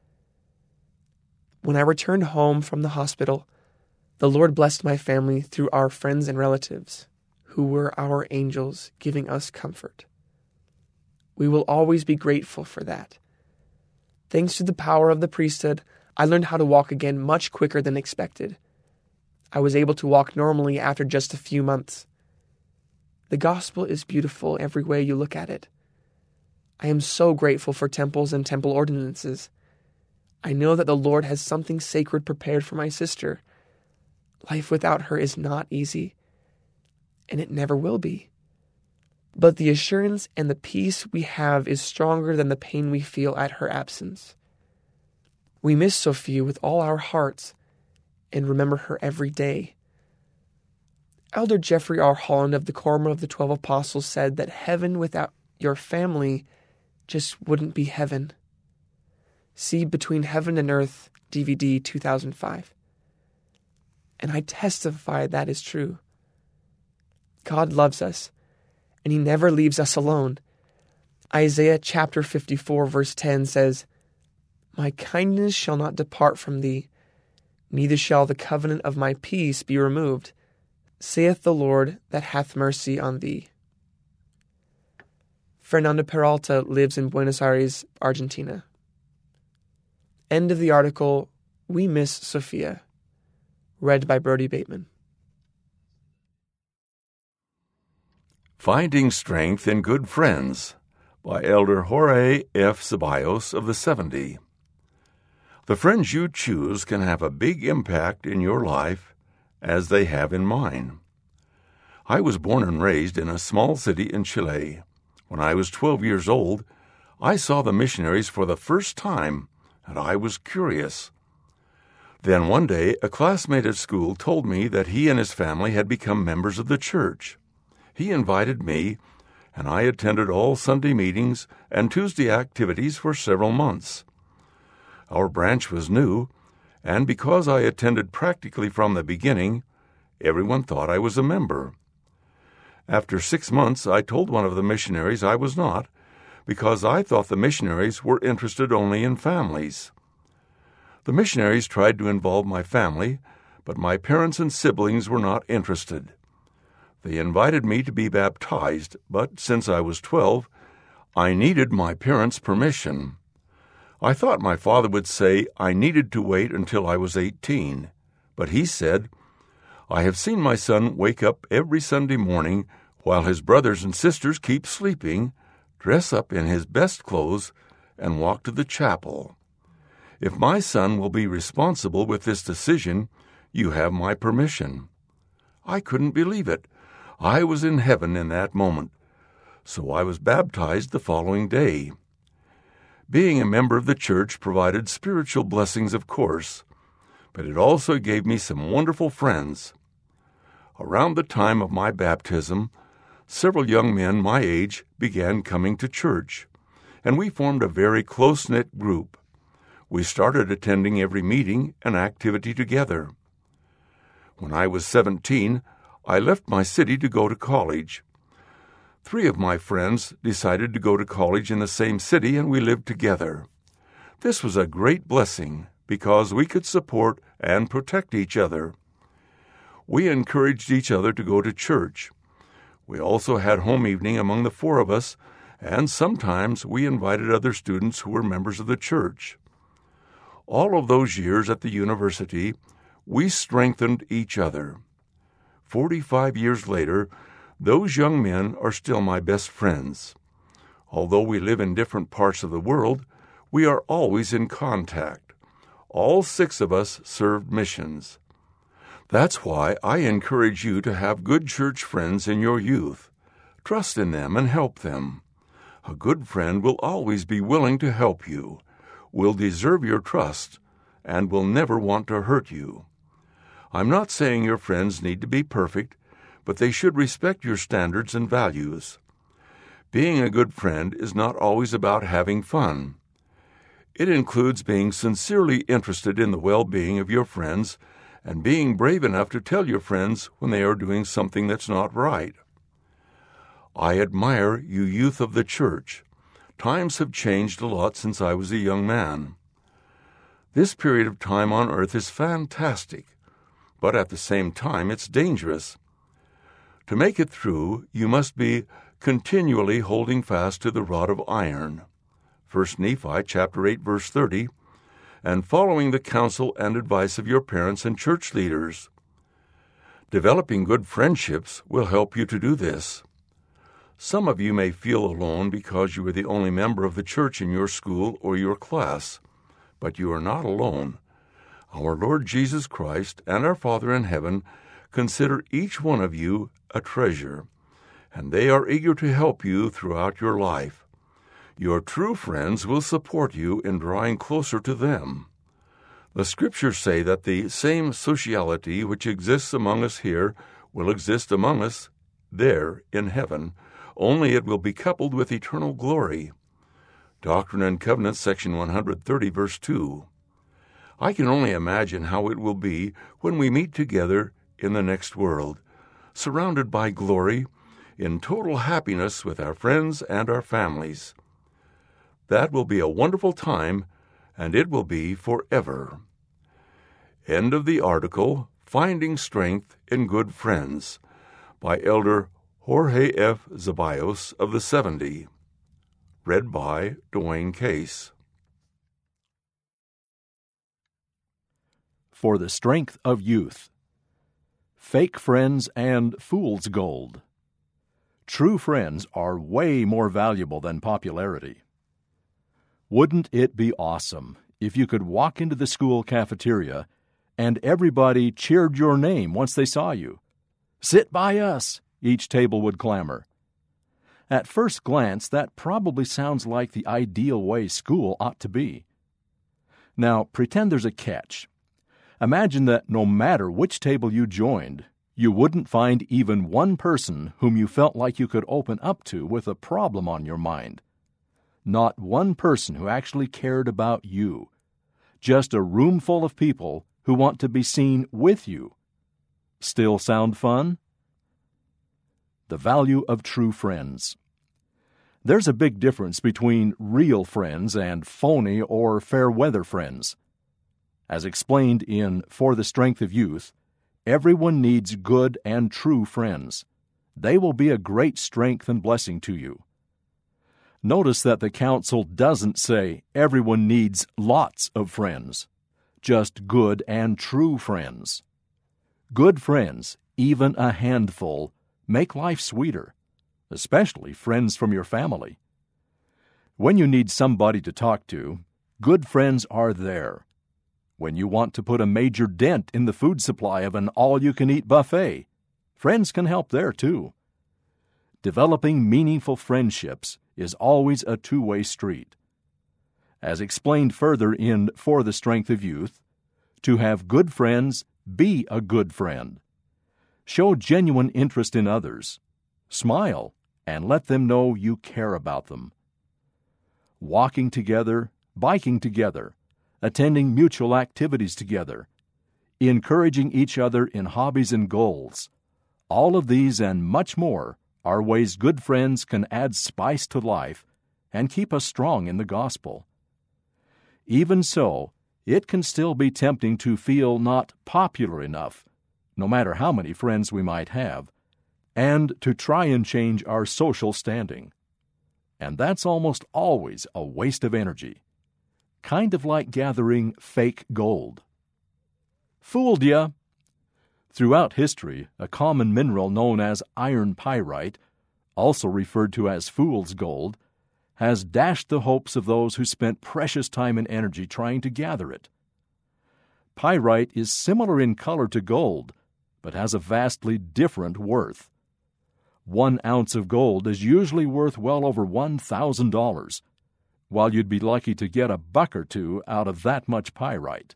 When I returned home from the hospital, the Lord blessed my family through our friends and relatives, who were our angels giving us comfort. We will always be grateful for that. Thanks to the power of the priesthood, I learned how to walk again much quicker than expected. I was able to walk normally after just a few months. The gospel is beautiful every way you look at it. I am so grateful for temples and temple ordinances. I know that the Lord has something sacred prepared for my sister. Life without her is not easy, and it never will be. But the assurance and the peace we have is stronger than the pain we feel at her absence. We miss Sophia with all our hearts and remember her every day. Elder Jeffrey R. Holland of the Quorum of the Twelve Apostles said that heaven without your family just wouldn't be heaven. See Between Heaven and Earth, D V D two thousand five. And I testify that is true. God loves us, and He never leaves us alone. Isaiah chapter fifty-four, verse ten says, "My kindness shall not depart from thee, neither shall the covenant of my peace be removed, saith the Lord that hath mercy on thee." Fernando Peralta lives in Buenos Aires, Argentina. End of the article, We Miss Sophia. Read by Brody Bateman. Finding Strength in Good Friends by Elder Jorge F. Ceballos of the seventy. The friends you choose can have a big impact in your life, as they have in mine. I was born and raised in a small city in Chile. When I was twelve years old, I saw the missionaries for the first time, and I was curious. Then one day, a classmate at school told me that he and his family had become members of the church. He invited me, and I attended all Sunday meetings and Tuesday activities for several months. Our branch was new, and because I attended practically from the beginning, everyone thought I was a member. After six months, I told one of the missionaries I was not, because I thought the missionaries were interested only in families. The missionaries tried to involve my family, but my parents and siblings were not interested. They invited me to be baptized, but since I was twelve, I needed my parents' permission. I thought my father would say I needed to wait until I was eighteen, but he said, "I have seen my son wake up every Sunday morning while his brothers and sisters keep sleeping, dress up in his best clothes, and walk to the chapel. If my son will be responsible with this decision, you have my permission." I couldn't believe it. I was in heaven in that moment. So I was baptized the following day. Being a member of the church provided spiritual blessings, of course, but it also gave me some wonderful friends. Around the time of my baptism, several young men my age began coming to church, and we formed a very close-knit group. We started attending every meeting and activity together. When I was seventeen, I left my city to go to college. Three of my friends decided to go to college in the same city, and we lived together. This was a great blessing because we could support and protect each other. We encouraged each other to go to church. We also had home evening among the four of us, and sometimes we invited other students who were members of the church. All of those years at the university, we strengthened each other. Forty-five years later, those young men are still my best friends. Although we live in different parts of the world, we are always in contact. All six of us served missions. That's why I encourage you to have good church friends in your youth. Trust in them and help them. A good friend will always be willing to help you, will deserve your trust, and will never want to hurt you. I'm not saying your friends need to be perfect, but they should respect your standards and values. Being a good friend is not always about having fun. It includes being sincerely interested in the well-being of your friends and being brave enough to tell your friends when they are doing something that's not right. I admire you youth of the church. Times have changed a lot since I was a young man. This period of time on earth is fantastic, but at the same time it's dangerous. To make it through, you must be continually holding fast to the rod of iron. First Nephi chapter eight verse thirty, and following the counsel and advice of your parents and church leaders. Developing good friendships will help you to do this. Some of you may feel alone because you are the only member of the church in your school or your class, but you are not alone. Our Lord Jesus Christ and our Father in heaven consider each one of you a treasure, and they are eager to help you throughout your life. Your true friends will support you in drawing closer to them. The Scriptures say that the same sociality which exists among us here will exist among us there in heaven, only it will be coupled with eternal glory. Doctrine and Covenants, section one hundred thirty, verse two. I can only imagine how it will be when we meet together in the next world, surrounded by glory, in total happiness with our friends and our families. That will be a wonderful time, and it will be forever. End of the article, Finding Strength in Good Friends, by Elder Jorge F. Zabayos of the seventy. Read by Dwayne Case. For the Strength of Youth. Fake friends and fool's gold. True friends are way more valuable than popularity. Wouldn't it be awesome if you could walk into the school cafeteria and everybody cheered your name once they saw you? "Sit by us," each table would clamor. At first glance, that probably sounds like the ideal way school ought to be. Now, pretend there's a catch. Imagine that no matter which table you joined, you wouldn't find even one person whom you felt like you could open up to with a problem on your mind. Not one person who actually cared about you. Just a room full of people who want to be seen with you. Still sound fun? The value of true friends. There's a big difference between real friends and phony or fair-weather friends. As explained in For the Strength of Youth, everyone needs good and true friends. They will be a great strength and blessing to you. Notice that the counsel doesn't say everyone needs lots of friends, just good and true friends. Good friends, even a handful, make life sweeter, especially friends from your family. When you need somebody to talk to, good friends are there. When you want to put a major dent in the food supply of an all-you-can-eat buffet, friends can help there too. Developing meaningful friendships is always a two-way street. As explained further in For the Strength of Youth, to have good friends, be a good friend. Show genuine interest in others. Smile and let them know you care about them. Walking together, biking together, attending mutual activities together, encouraging each other in hobbies and goals. All of these and much more are ways good friends can add spice to life and keep us strong in the gospel. Even so, it can still be tempting to feel not popular enough, no matter how many friends we might have, and to try and change our social standing. And that's almost always a waste of energy, kind of like gathering fake gold. Fooled ya! Throughout history, a common mineral known as iron pyrite, also referred to as fool's gold, has dashed the hopes of those who spent precious time and energy trying to gather it. Pyrite is similar in color to gold, but has a vastly different worth. One ounce of gold is usually worth well over one thousand dollars, while you'd be lucky to get a buck or two out of that much pyrite.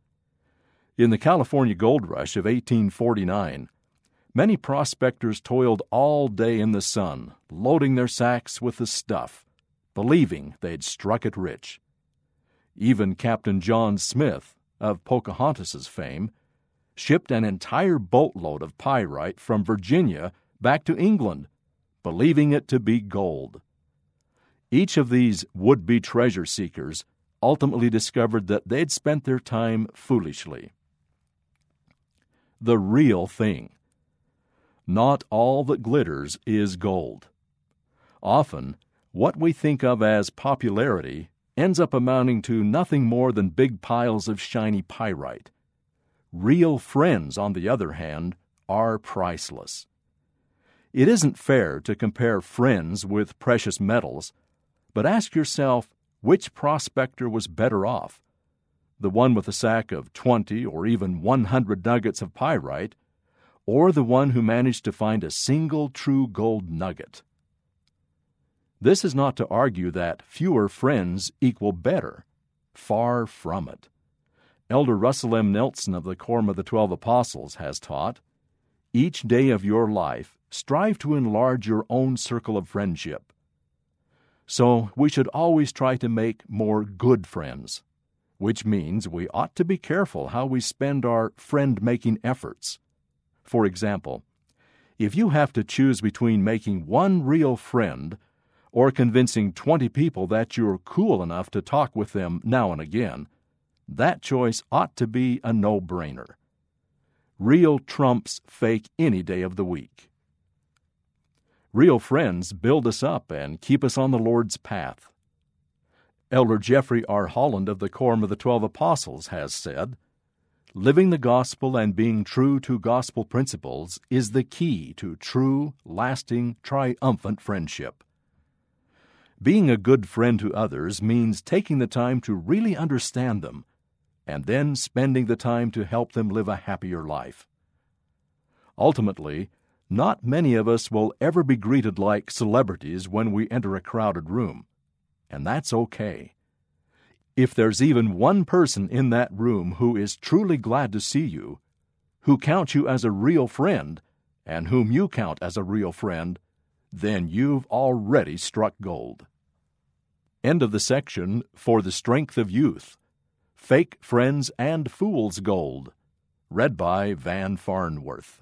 In the California gold rush of eighteen forty-nine, many prospectors toiled all day in the sun, loading their sacks with the stuff, believing they'd struck it rich. Even Captain John Smith, of Pocahontas's fame, shipped an entire boatload of pyrite from Virginia back to England, believing it to be gold. Each of these would-be treasure seekers ultimately discovered that they'd spent their time foolishly. The real thing. Not all that glitters is gold. Often, what we think of as popularity ends up amounting to nothing more than big piles of shiny pyrite. Real friends, on the other hand, are priceless. It isn't fair to compare friends with precious metals, but ask yourself which prospector was better off, the one with a sack of twenty or even one hundred nuggets of pyrite, or the one who managed to find a single true gold nugget. This is not to argue that fewer friends equal better. Far from it. Elder Russell M. Nelson of the Quorum of the Twelve Apostles has taught, each day of your life, strive to enlarge your own circle of friendship. So we should always try to make more good friends, which means we ought to be careful how we spend our friend-making efforts. For example, if you have to choose between making one real friend or convincing twenty people that you're cool enough to talk with them now and again, that choice ought to be a no-brainer. Real trumps fake any day of the week. Real friends build us up and keep us on the Lord's path. Elder Jeffrey R. Holland of the Quorum of the Twelve Apostles has said, living the gospel and being true to gospel principles is the key to true, lasting, triumphant friendship. Being a good friend to others means taking the time to really understand them and then spending the time to help them live a happier life. Ultimately, not many of us will ever be greeted like celebrities when we enter a crowded room, and that's okay. If there's even one person in that room who is truly glad to see you, who counts you as a real friend, and whom you count as a real friend, then you've already struck gold. End of the section For the Strength of Youth, Fake Friends and Fool's Gold, read by Van Farnworth.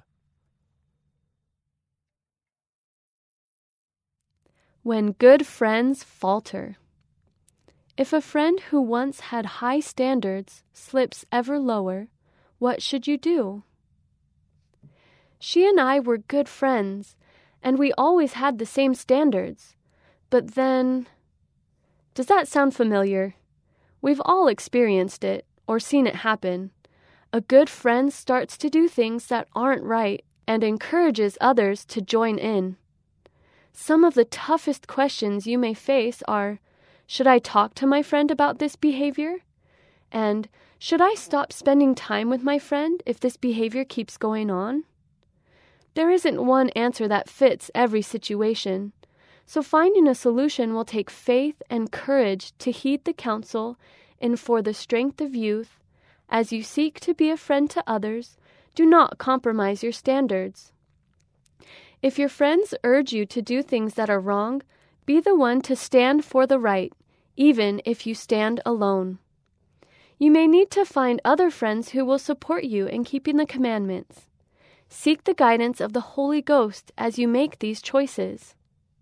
When good friends falter. If a friend who once had high standards slips ever lower, what should you do? She and I were good friends, and we always had the same standards. But then... Does that sound familiar? We've all experienced it, or seen it happen. A good friend starts to do things that aren't right and encourages others to join in. Some of the toughest questions you may face are, Should I talk to my friend about this behavior? And should I stop spending time with my friend if this behavior keeps going on? There isn't one answer that fits every situation, so finding a solution will take faith and courage to heed the counsel and for the strength of youth. As you seek to be a friend to others, do not compromise your standards. If your friends urge you to do things that are wrong, be the one to stand for the right, even if you stand alone. You may need to find other friends who will support you in keeping the commandments. Seek the guidance of the Holy Ghost as you make these choices.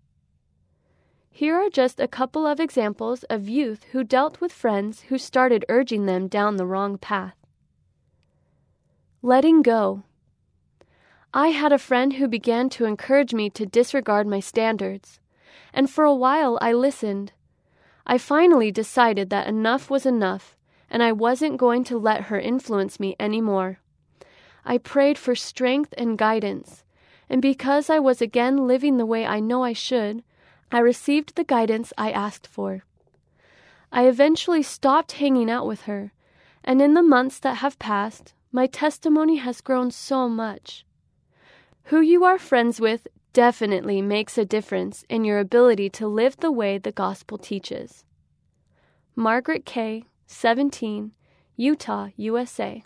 Here are just a couple of examples of youth who dealt with friends who started urging them down the wrong path. Letting go. I had a friend who began to encourage me to disregard my standards, and for a while I listened. I finally decided that enough was enough, and I wasn't going to let her influence me anymore. I prayed for strength and guidance, and because I was again living the way I know I should, I received the guidance I asked for. I eventually stopped hanging out with her, and in the months that have passed, my testimony has grown so much. Who you are friends with definitely makes a difference in your ability to live the way the gospel teaches. Margaret Kay, seventeen, Utah, U S A.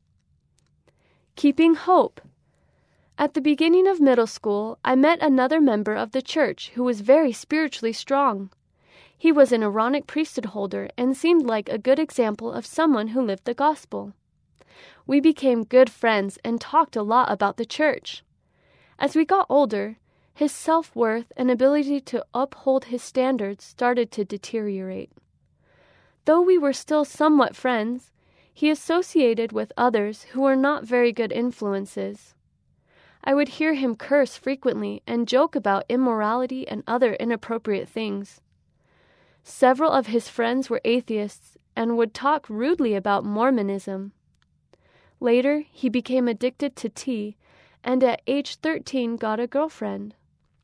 Keeping hope. At the beginning of middle school, I met another member of the church who was very spiritually strong. He was an Aaronic priesthood holder and seemed like a good example of someone who lived the gospel. We became good friends and talked a lot about the church. As we got older, his self-worth and ability to uphold his standards started to deteriorate. Though we were still somewhat friends, he associated with others who were not very good influences. I would hear him curse frequently and joke about immorality and other inappropriate things. Several of his friends were atheists and would talk rudely about Mormonism. Later, he became addicted to tea and at age thirteen got a girlfriend.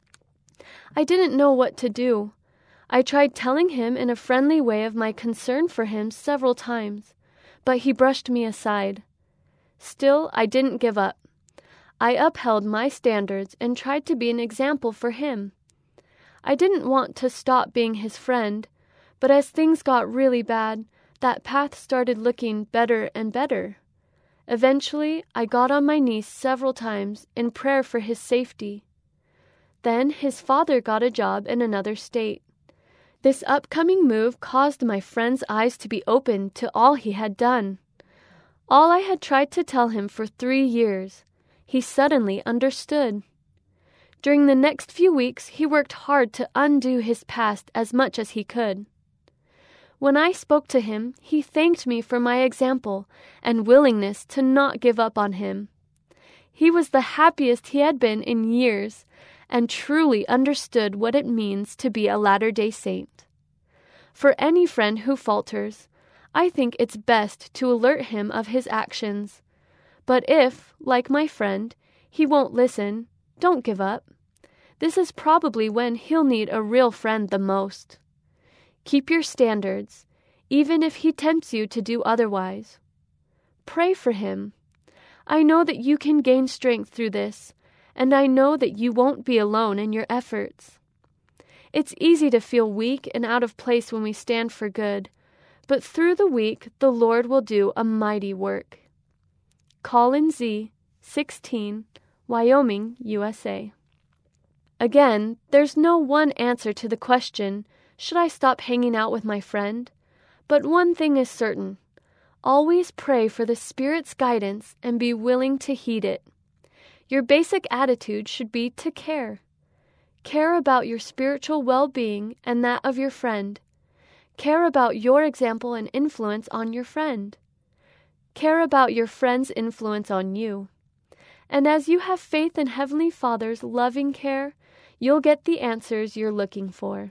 I didn't know what to do. I tried telling him in a friendly way of my concern for him several times, but he brushed me aside. Still, I didn't give up. I upheld my standards and tried to be an example for him. I didn't want to stop being his friend, but as things got really bad, that path started looking better and better. Eventually, I got on my knees several times in prayer for his safety. Then his father got a job in another state. This upcoming move caused my friend's eyes to be opened to all he had done. All I had tried to tell him for three years, he suddenly understood. During the next few weeks, he worked hard to undo his past as much as he could. When I spoke to him, he thanked me for my example and willingness to not give up on him. He was the happiest he had been in years and truly understood what it means to be a Latter-day Saint. For any friend who falters, I think it's best to alert him of his actions. But if, like my friend, he won't listen, don't give up. This is probably when he'll need a real friend the most. Keep your standards, even if he tempts you to do otherwise. Pray for him. I know that you can gain strength through this, and I know that you won't be alone in your efforts. It's easy to feel weak and out of place when we stand for good, but through the weak, the Lord will do a mighty work. Colin Z., sixteen, Wyoming, U S A. Again, there's no one answer to the question, should I stop hanging out with my friend? But one thing is certain. Always pray for the Spirit's guidance and be willing to heed it. Your basic attitude should be to care. Care about your spiritual well-being and that of your friend. Care about your example and influence on your friend. Care about your friend's influence on you. And as you have faith in Heavenly Father's loving care, you'll get the answers you're looking for.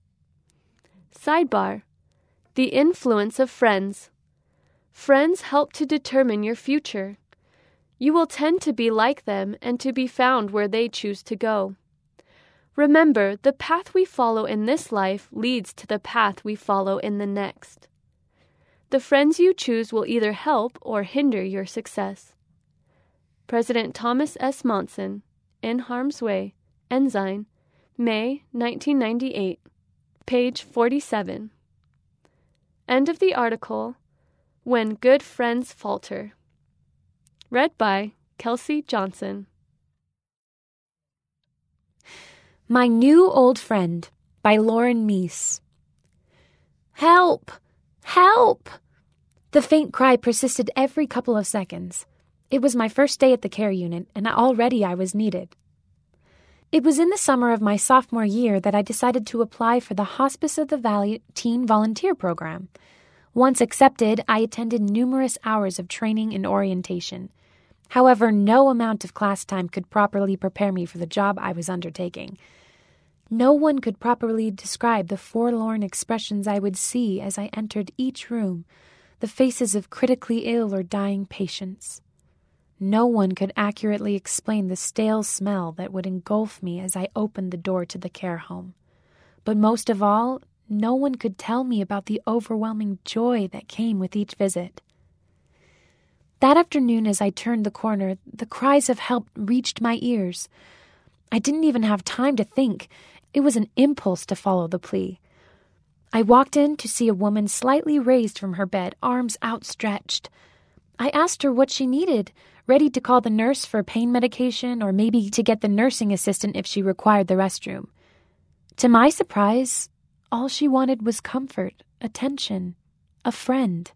Sidebar: the influence of friends. Friends help to determine your future. You will tend to be like them and to be found where they choose to go. Remember, the path we follow in this life leads to the path we follow in the next. The friends you choose will either help or hinder your success. President Thomas S. Monson, In Harm's Way, Ensign, May nineteen ninety-eight, page forty-seven. End of the article, When Good Friends Falter. Read by Kelsey Johnson. My New Old Friend by Lauren Meese. Help! Help! The faint cry persisted every couple of seconds. It was my first day at the care unit, and already I was needed. It was in the summer of my sophomore year that I decided to apply for the Hospice of the Valley Teen Volunteer Program. Once accepted, I attended numerous hours of training and orientation. However, no amount of class time could properly prepare me for the job I was undertaking. No one could properly describe the forlorn expressions I would see as I entered each room, the faces of critically ill or dying patients. No one could accurately explain the stale smell that would engulf me as I opened the door to the care home. But most of all, no one could tell me about the overwhelming joy that came with each visit. That afternoon, as I turned the corner, the cries of help reached my ears. I didn't even have time to think. It was an impulse to follow the plea. I walked in to see a woman slightly raised from her bed, arms outstretched. I asked her what she needed, ready to call the nurse for pain medication or maybe to get the nursing assistant if she required the restroom. To my surprise, all she wanted was comfort, attention, a friend.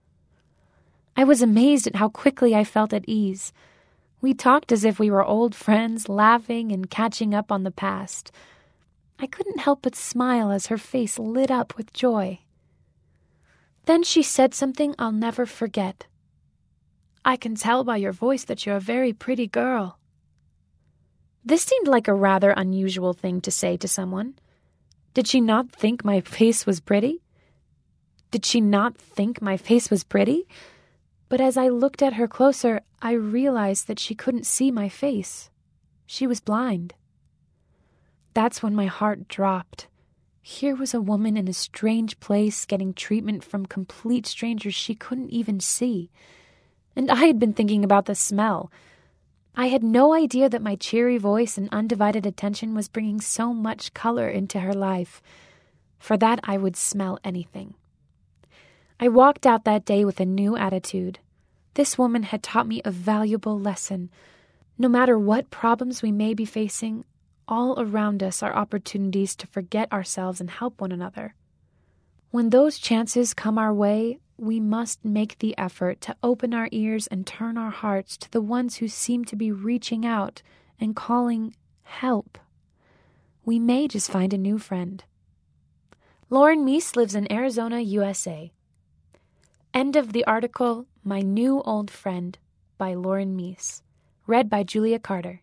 I was amazed at how quickly I felt at ease. We talked as if we were old friends, laughing and catching up on the past. I couldn't help but smile as her face lit up with joy. Then she said something I'll never forget. "I can tell by your voice that you're a very pretty girl." This seemed like a rather unusual thing to say to someone. Did she not think my face was pretty? Did she not think my face was pretty? But as I looked at her closer, I realized that she couldn't see my face. She was blind. That's when my heart dropped. Here was a woman in a strange place getting treatment from complete strangers she couldn't even see. And I had been thinking about the smell. I had no idea that my cheery voice and undivided attention was bringing so much color into her life. For that, I would smell anything. I walked out that day with a new attitude. This woman had taught me a valuable lesson. No matter what problems we may be facing, all around us are opportunities to forget ourselves and help one another. When those chances come our way, we must make the effort to open our ears and turn our hearts to the ones who seem to be reaching out and calling help. We may just find a new friend. Lauren Meese lives in Arizona, U S A. End of the article, My New Old Friend by Lauren Meese. Read by Julia Carter.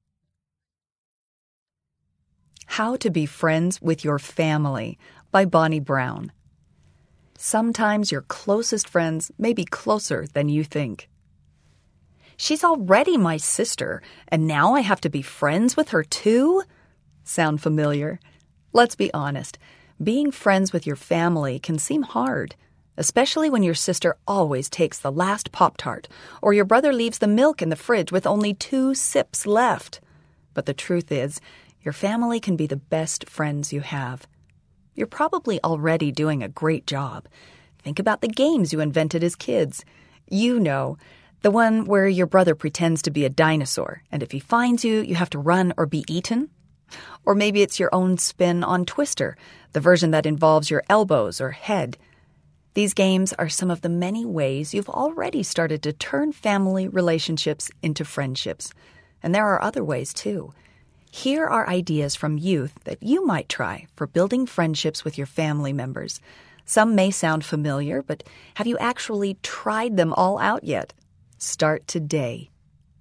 How to Be Friends with Your Family by Bonnie Brown. Sometimes your closest friends may be closer than you think. She's already my sister, and now I have to be friends with her too? Sound familiar? Let's be honest. Being friends with your family can seem hard, especially when your sister always takes the last Pop-Tart, or your brother leaves the milk in the fridge with only two sips left. But the truth is, your family can be the best friends you have. You're probably already doing a great job. Think about the games you invented as kids. You know, the one where your brother pretends to be a dinosaur, and if he finds you, you have to run or be eaten. Or maybe it's your own spin on Twister, the version that involves your elbows or head. These games are some of the many ways you've already started to turn family relationships into friendships. And there are other ways, too. Here are ideas from youth that you might try for building friendships with your family members. Some may sound familiar, but have you actually tried them all out yet? Start today.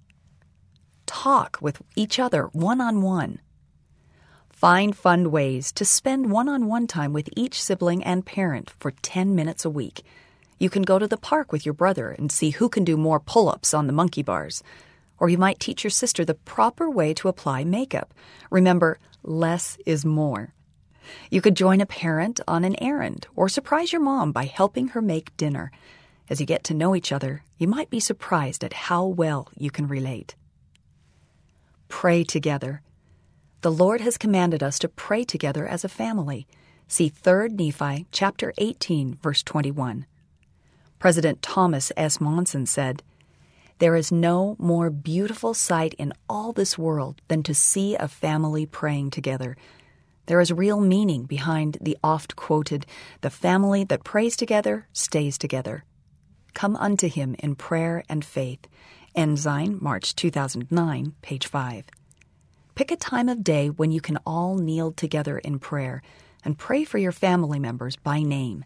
Talk with each other one-on-one. Find fun ways to spend one-on-one time with each sibling and parent for ten minutes a week. You can go to the park with your brother and see who can do more pull-ups on the monkey bars. Or you might teach your sister the proper way to apply makeup. Remember, less is more. You could join a parent on an errand or surprise your mom by helping her make dinner. As you get to know each other, you might be surprised at how well you can relate. Pray together. The Lord has commanded us to pray together as a family. See Third Nephi chapter eighteen, verse twenty-one. President Thomas S. Monson said, "There is no more beautiful sight in all this world than to see a family praying together. There is real meaning behind the oft-quoted, 'The family that prays together stays together.' Come unto him in prayer and faith." Ensign, March two thousand nine, page five. Pick a time of day when you can all kneel together in prayer and pray for your family members by name.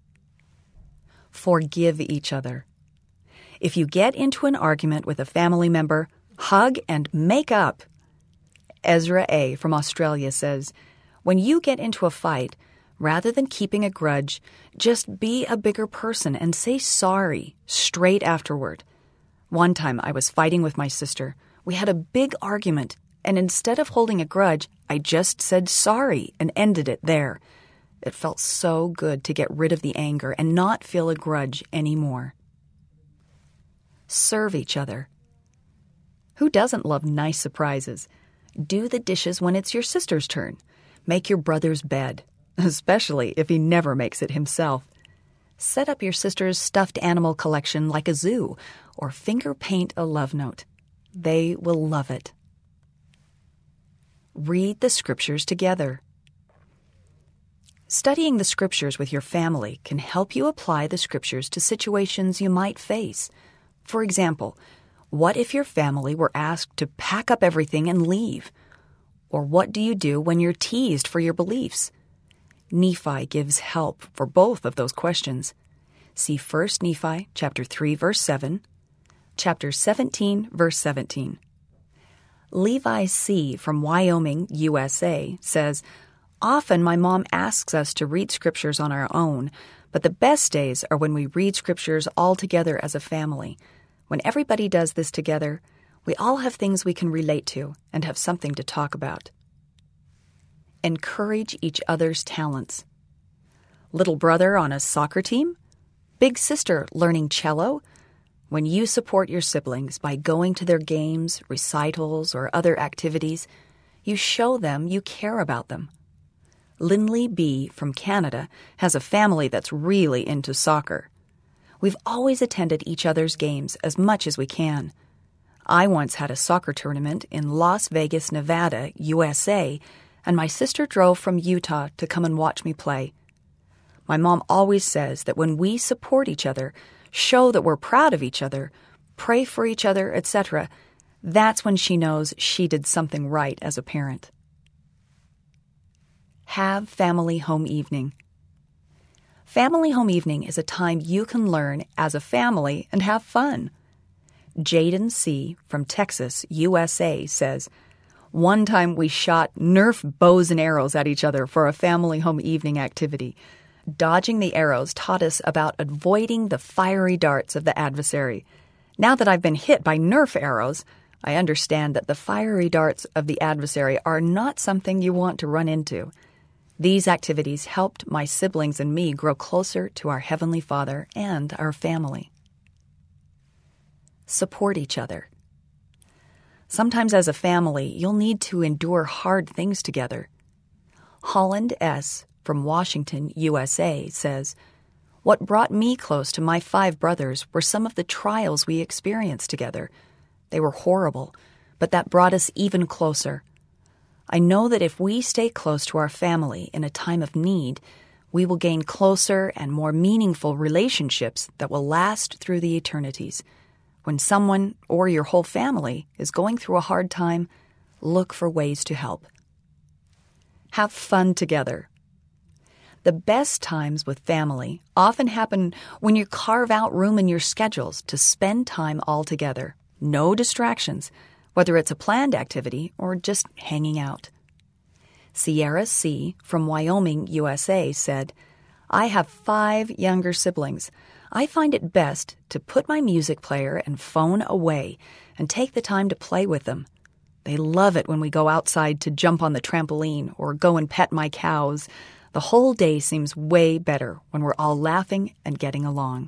Forgive each other. If you get into an argument with a family member, hug and make up. Ezra A. from Australia says, "When you get into a fight, rather than keeping a grudge, just be a bigger person and say sorry straight afterward. One time I was fighting with my sister. We had a big argument, and instead of holding a grudge, I just said sorry and ended it there. It felt so good to get rid of the anger and not feel a grudge anymore." Serve each other. Who doesn't love nice surprises? Do the dishes when it's your sister's turn. Make your brother's bed, especially if he never makes it himself. Set up your sister's stuffed animal collection like a zoo, or finger paint a love note. They will love it. Read the scriptures together. Studying the scriptures with your family can help you apply the scriptures to situations you might face. For example, what if your family were asked to pack up everything and leave? Or what do you do when you're teased for your beliefs? Nephi gives help for both of those questions. See First Nephi chapter three, verse seven, chapter seventeen, verse seventeen. Levi C. from Wyoming, U S A, says, "Often my mom asks us to read scriptures on our own, but the best days are when we read scriptures all together as a family. When everybody does this together, we all have things we can relate to and have something to talk about." Encourage each other's talents. Little brother on a soccer team? Big sister learning cello? When you support your siblings by going to their games, recitals, or other activities, you show them you care about them. Lindley B. from Canada has a family that's really into soccer. We've always attended each other's games as much as we can. I once had a soccer tournament in Las Vegas, Nevada, U S A, and my sister drove from Utah to come and watch me play. My mom always says that when we support each other, show that we're proud of each other, pray for each other, et cetera, that's when she knows she did something right as a parent. Have family home evening. Family home evening is a time you can learn as a family and have fun. Jaden C. from Texas, U S A, says, "One time we shot Nerf bows and arrows at each other for a family home evening activity. Dodging the arrows taught us about avoiding the fiery darts of the adversary. Now that I've been hit by Nerf arrows, I understand that the fiery darts of the adversary are not something you want to run into. These activities helped my siblings and me grow closer to our Heavenly Father and our family." Support each other. Sometimes as a family, you'll need to endure hard things together. Holland S. from Washington, U S A, says, "What brought me close to my five brothers were some of the trials we experienced together. They were horrible, but that brought us even closer. I know that if we stay close to our family in a time of need, we will gain closer and more meaningful relationships that will last through the eternities. When someone or your whole family is going through a hard time, look for ways to help." Have fun together. The best times with family often happen when you carve out room in your schedules to spend time all together. No distractions, whether it's a planned activity or just hanging out. Sierra C. from Wyoming, U S A, said, "I have five younger siblings. I find it best to put my music player and phone away and take the time to play with them. They love it when we go outside to jump on the trampoline or go and pet my cows. The whole day seems way better when we're all laughing and getting along.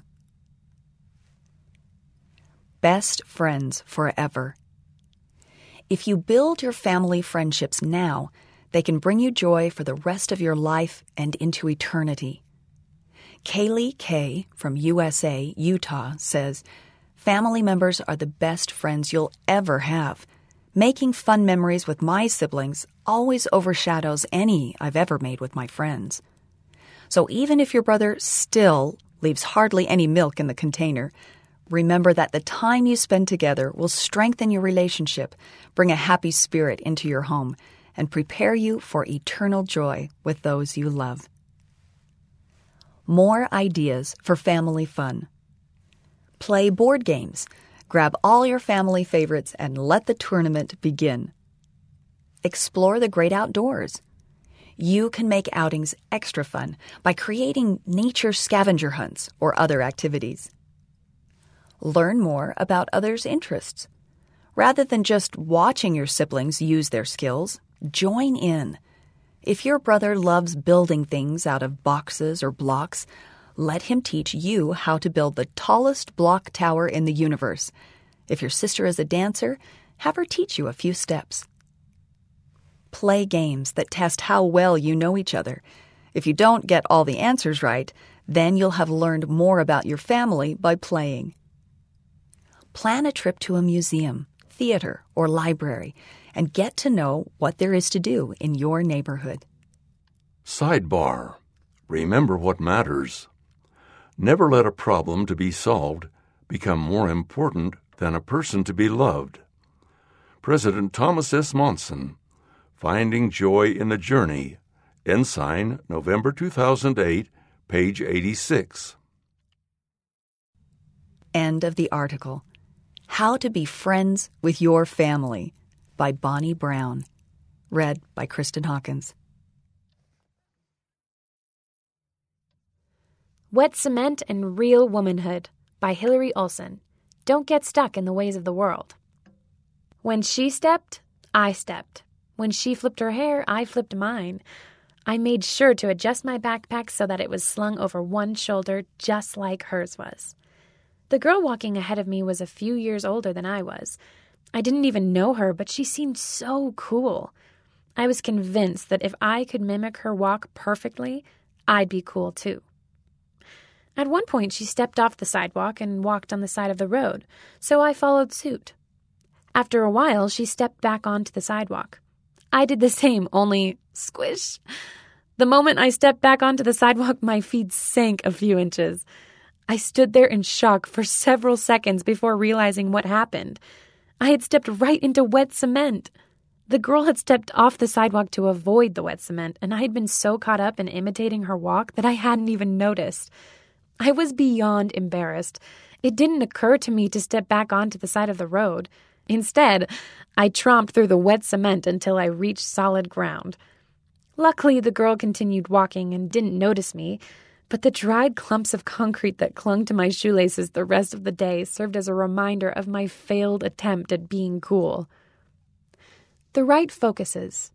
Best friends forever. If you build your family friendships now, they can bring you joy for the rest of your life and into eternity. Kaylee K. from U S A, Utah, says, family members are the best friends you'll ever have. Making fun memories with my siblings always overshadows any I've ever made with my friends. So even if your brother still leaves hardly any milk in the container, remember that the time you spend together will strengthen your relationship, bring a happy spirit into your home, and prepare you for eternal joy with those you love. More ideas for family fun. Play board games. Grab all your family favorites and let the tournament begin. Explore the great outdoors. You can make outings extra fun by creating nature scavenger hunts or other activities. Learn more about others' interests. Rather than just watching your siblings use their skills, join in. If your brother loves building things out of boxes or blocks, let him teach you how to build the tallest block tower in the universe. If your sister is a dancer, have her teach you a few steps. Play games that test how well you know each other. If you don't get all the answers right, then you'll have learned more about your family by playing. Plan a trip to a museum, theater, or library, and get to know what there is to do in your neighborhood. Sidebar. Remember what matters. Never let a problem to be solved become more important than a person to be loved. President Thomas S. Monson, Finding Joy in the Journey, Ensign, November two thousand eight, page eighty-six. End of the article. How to Be Friends with Your Family by Bonnie Brown. Read by Kristen Hawkins. Wet Cement and Real Womanhood by Hillary Olson. Don't get stuck in the ways of the world. When she stepped, I stepped. When she flipped her hair, I flipped mine. I made sure to adjust my backpack so that it was slung over one shoulder just like hers was. The girl walking ahead of me was a few years older than I was. I didn't even know her, but she seemed so cool. I was convinced that if I could mimic her walk perfectly, I'd be cool too. At one point, she stepped off the sidewalk and walked on the side of the road, so I followed suit. After a while, she stepped back onto the sidewalk. I did the same, only squish. The moment I stepped back onto the sidewalk, my feet sank a few inches. I stood there in shock for several seconds before realizing what happened. I had stepped right into wet cement. The girl had stepped off the sidewalk to avoid the wet cement, and I had been so caught up in imitating her walk that I hadn't even noticed. I was beyond embarrassed. It didn't occur to me to step back onto the side of the road. Instead, I tromped through the wet cement until I reached solid ground. Luckily, the girl continued walking and didn't notice me, but the dried clumps of concrete that clung to my shoelaces the rest of the day served as a reminder of my failed attempt at being cool. The right focuses.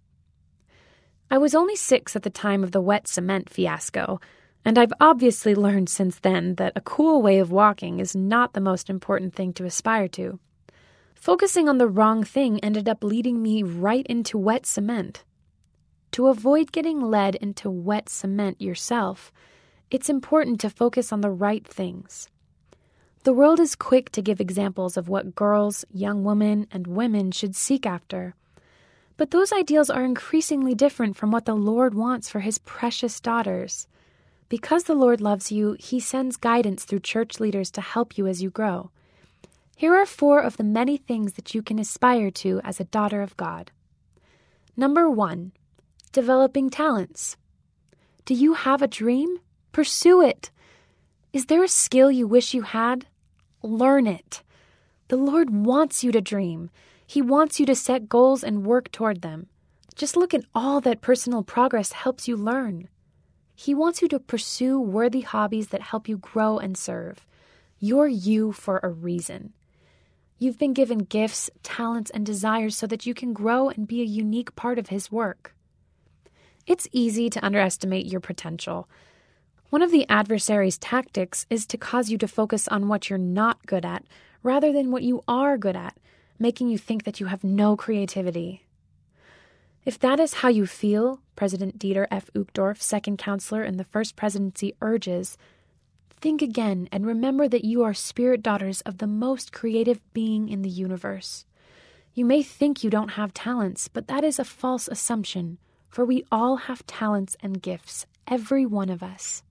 I was only six at the time of the wet cement fiasco, and I've obviously learned since then that a cool way of walking is not the most important thing to aspire to. Focusing on the wrong thing ended up leading me right into wet cement. To avoid getting led into wet cement yourself, it's important to focus on the right things. The world is quick to give examples of what girls, young women, and women should seek after. But those ideals are increasingly different from what the Lord wants for His precious daughters. Because the Lord loves you, He sends guidance through church leaders to help you as you grow. Here are four of the many things that you can aspire to as a daughter of God. Number one, developing talents. Do you have a dream? Pursue it. Is there a skill you wish you had? Learn it. The Lord wants you to dream. He wants you to set goals and work toward them. Just look at all that personal progress helps you learn. He wants you to pursue worthy hobbies that help you grow and serve. You're you for a reason. You've been given gifts, talents, and desires so that you can grow and be a unique part of His work. It's easy to underestimate your potential. One of the adversary's tactics is to cause you to focus on what you're not good at rather than what you are good at, making you think that you have no creativity. If that is how you feel, President Dieter F. Uchtdorf, second counselor in the First Presidency, urges, think again and remember that you are spirit daughters of the most creative being in the universe. You may think you don't have talents, but that is a false assumption, for we all have talents and gifts, every one of us.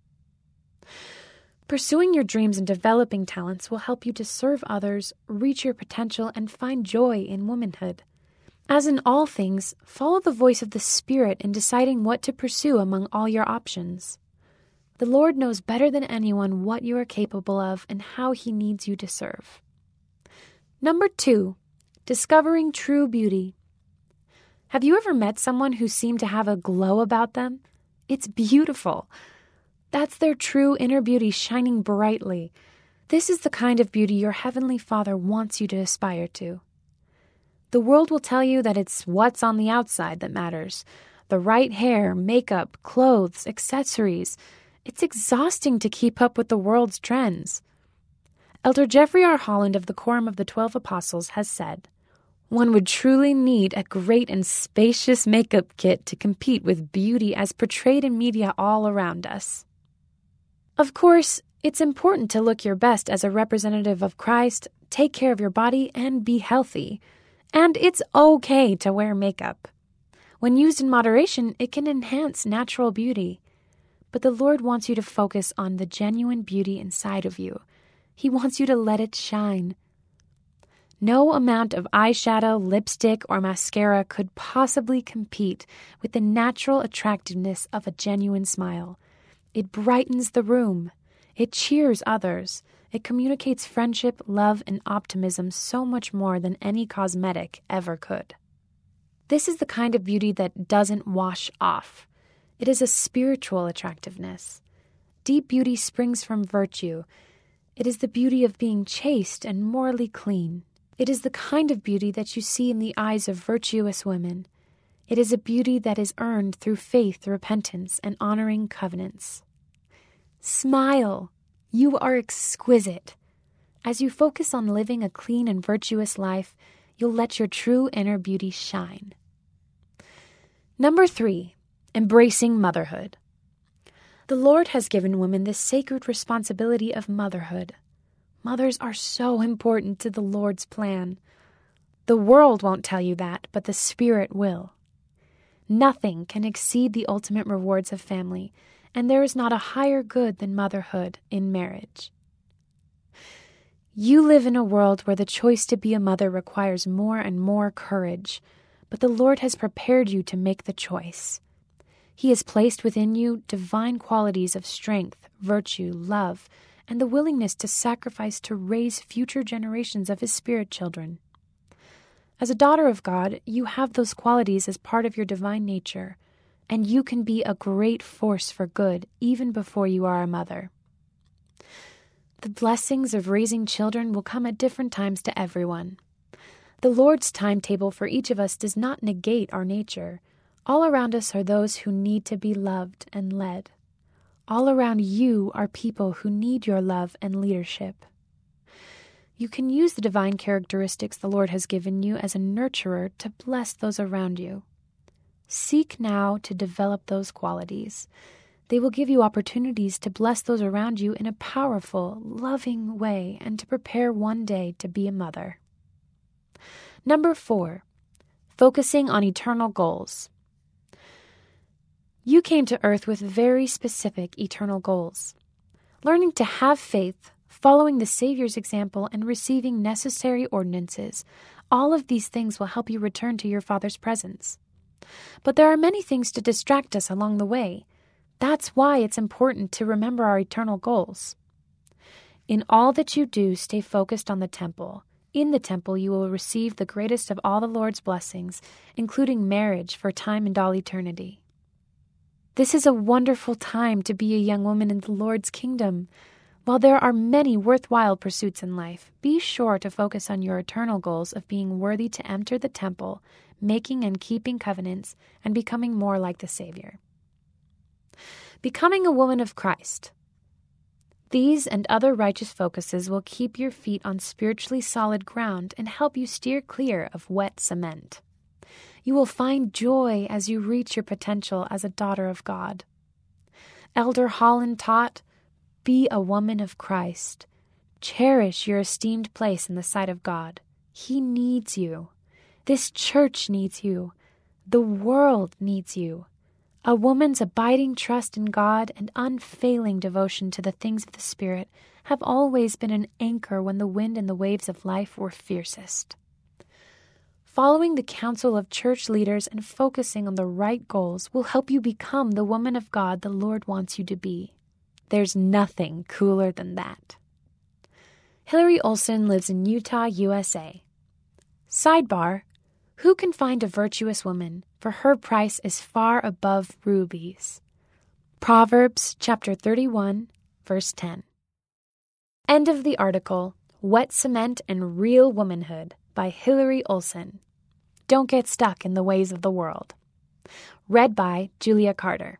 Pursuing your dreams and developing talents will help you to serve others, reach your potential, and find joy in womanhood. As in all things, follow the voice of the Spirit in deciding what to pursue among all your options. The Lord knows better than anyone what you are capable of and how He needs you to serve. Number two, discovering true beauty. Have you ever met someone who seemed to have a glow about them? It's beautiful. That's their true inner beauty shining brightly. This is the kind of beauty your Heavenly Father wants you to aspire to. The world will tell you that it's what's on the outside that matters. The right hair, makeup, clothes, accessories. It's exhausting to keep up with the world's trends. Elder Jeffrey R. Holland of the Quorum of the Twelve Apostles has said, "One would truly need a great and spacious makeup kit to compete with beauty as portrayed in media all around us." Of course, it's important to look your best as a representative of Christ, take care of your body, and be healthy. And it's okay to wear makeup. When used in moderation, it can enhance natural beauty. But the Lord wants you to focus on the genuine beauty inside of you. He wants you to let it shine. No amount of eyeshadow, lipstick, or mascara could possibly compete with the natural attractiveness of a genuine smile. It brightens the room. It cheers others. It communicates friendship, love, and optimism so much more than any cosmetic ever could. This is the kind of beauty that doesn't wash off. It is a spiritual attractiveness. Deep beauty springs from virtue. It is the beauty of being chaste and morally clean. It is the kind of beauty that you see in the eyes of virtuous women. It is a beauty that is earned through faith, repentance, and honoring covenants. Smile. You are exquisite. As you focus on living a clean and virtuous life, you'll let your true inner beauty shine. Number three, embracing motherhood. The Lord has given women the sacred responsibility of motherhood. Mothers are so important to the Lord's plan. The world won't tell you that, but the Spirit will. Nothing can exceed the ultimate rewards of family, and there is not a higher good than motherhood in marriage. You live in a world where the choice to be a mother requires more and more courage, but the Lord has prepared you to make the choice. He has placed within you divine qualities of strength, virtue, love, and the willingness to sacrifice to raise future generations of His Spirit children. As a daughter of God, you have those qualities as part of your divine nature, and you can be a great force for good even before you are a mother. The blessings of raising children will come at different times to everyone. The Lord's timetable for each of us does not negate our nature. All around us are those who need to be loved and led. All around you are people who need your love and leadership. You can use the divine characteristics the Lord has given you as a nurturer to bless those around you. Seek now to develop those qualities. They will give you opportunities to bless those around you in a powerful, loving way and to prepare one day to be a mother. Number four, focusing on eternal goals. You came to earth with very specific eternal goals. Learning to have faith, following the Savior's example, and receiving necessary ordinances, all of these things will help you return to your Father's presence. But there are many things to distract us along the way. That's why it's important to remember our eternal goals. In all that you do, stay focused on the temple. In the temple, you will receive the greatest of all the Lord's blessings, including marriage for time and all eternity. This is a wonderful time to be a young woman in the Lord's kingdom. While there are many worthwhile pursuits in life, be sure to focus on your eternal goals of being worthy to enter the temple, making and keeping covenants, and becoming more like the Savior. Becoming a woman of Christ. These and other righteous focuses will keep your feet on spiritually solid ground and help you steer clear of wet cement. You will find joy as you reach your potential as a daughter of God. Elder Holland taught, "Be a woman of Christ. Cherish your esteemed place in the sight of God. He needs you. This church needs you. The world needs you. A woman's abiding trust in God and unfailing devotion to the things of the Spirit have always been an anchor when the wind and the waves of life were fiercest." Following the counsel of church leaders and focusing on the right goals will help you become the woman of God the Lord wants you to be. There's nothing cooler than that. Hillary Olson lives in Utah, U S A. Sidebar: who can find a virtuous woman? For her price is far above rubies. Proverbs chapter thirty-one, verse ten. End of the article, Wet Cement and Real Womanhood by Hillary Olson. Don't get stuck in the ways of the world. Read by Julia Carter.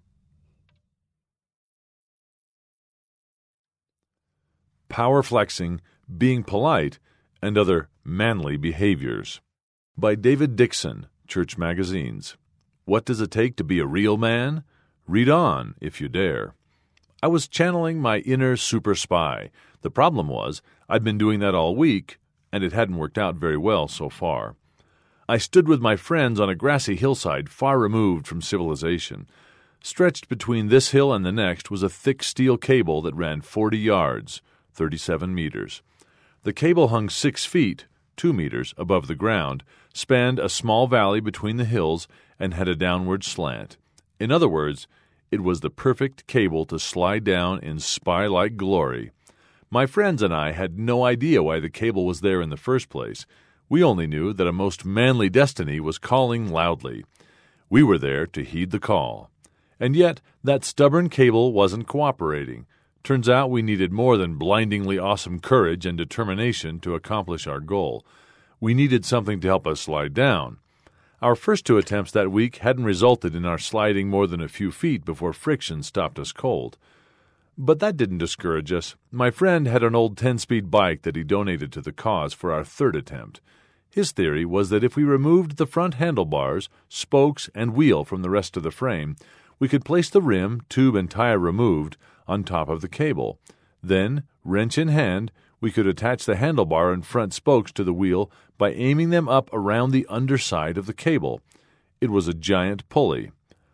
Power Flexing, Being Polite, and Other Manly Behaviors by David Dixon, Church Magazines. What does it take to be a real man? Read on, if you dare. I was channeling my inner super spy. The problem was, I'd been doing that all week, and it hadn't worked out very well so far. I stood with my friends on a grassy hillside far removed from civilization. Stretched between this hill and the next was a thick steel cable that ran forty yards, thirty-seven meters. The cable hung six feet, two meters, above the ground, spanned a small valley between the hills, and had a downward slant. In other words, it was the perfect cable to slide down in spy-like glory. My friends and I had no idea why the cable was there in the first place. We only knew that a most manly destiny was calling loudly. We were there to heed the call. And yet, that stubborn cable wasn't cooperating. Turns out we needed more than blindingly awesome courage and determination to accomplish our goal. We needed something to help us slide down. Our first two attempts that week hadn't resulted in our sliding more than a few feet before friction stopped us cold. But that didn't discourage us. My friend had an old ten-speed bike that he donated to the cause for our third attempt. His theory was that if we removed the front handlebars, spokes, and wheel from the rest of the frame, we could place the rim, tube, and tire removed on top of the cable. Then, wrench in hand, we could attach the handlebar and front spokes to the wheel by aiming them up around the underside of the cable. It was a giant pulley.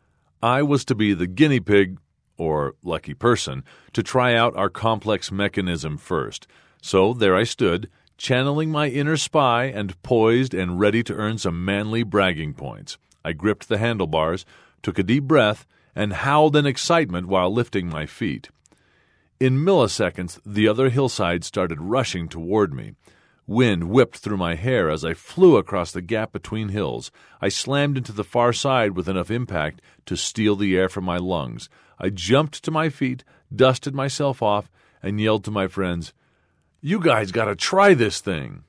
I was to be the guinea pig, or lucky person, to try out our complex mechanism first. So there I stood, channeling my inner spy and poised and ready to earn some manly bragging points. I gripped the handlebars, took a deep breath, and howled in excitement while lifting my feet. In milliseconds, the other hillside started rushing toward me. Wind whipped through my hair as I flew across the gap between hills. I slammed into the far side with enough impact to steal the air from my lungs. I jumped to my feet, dusted myself off, and yelled to my friends, "You guys gotta try this thing!"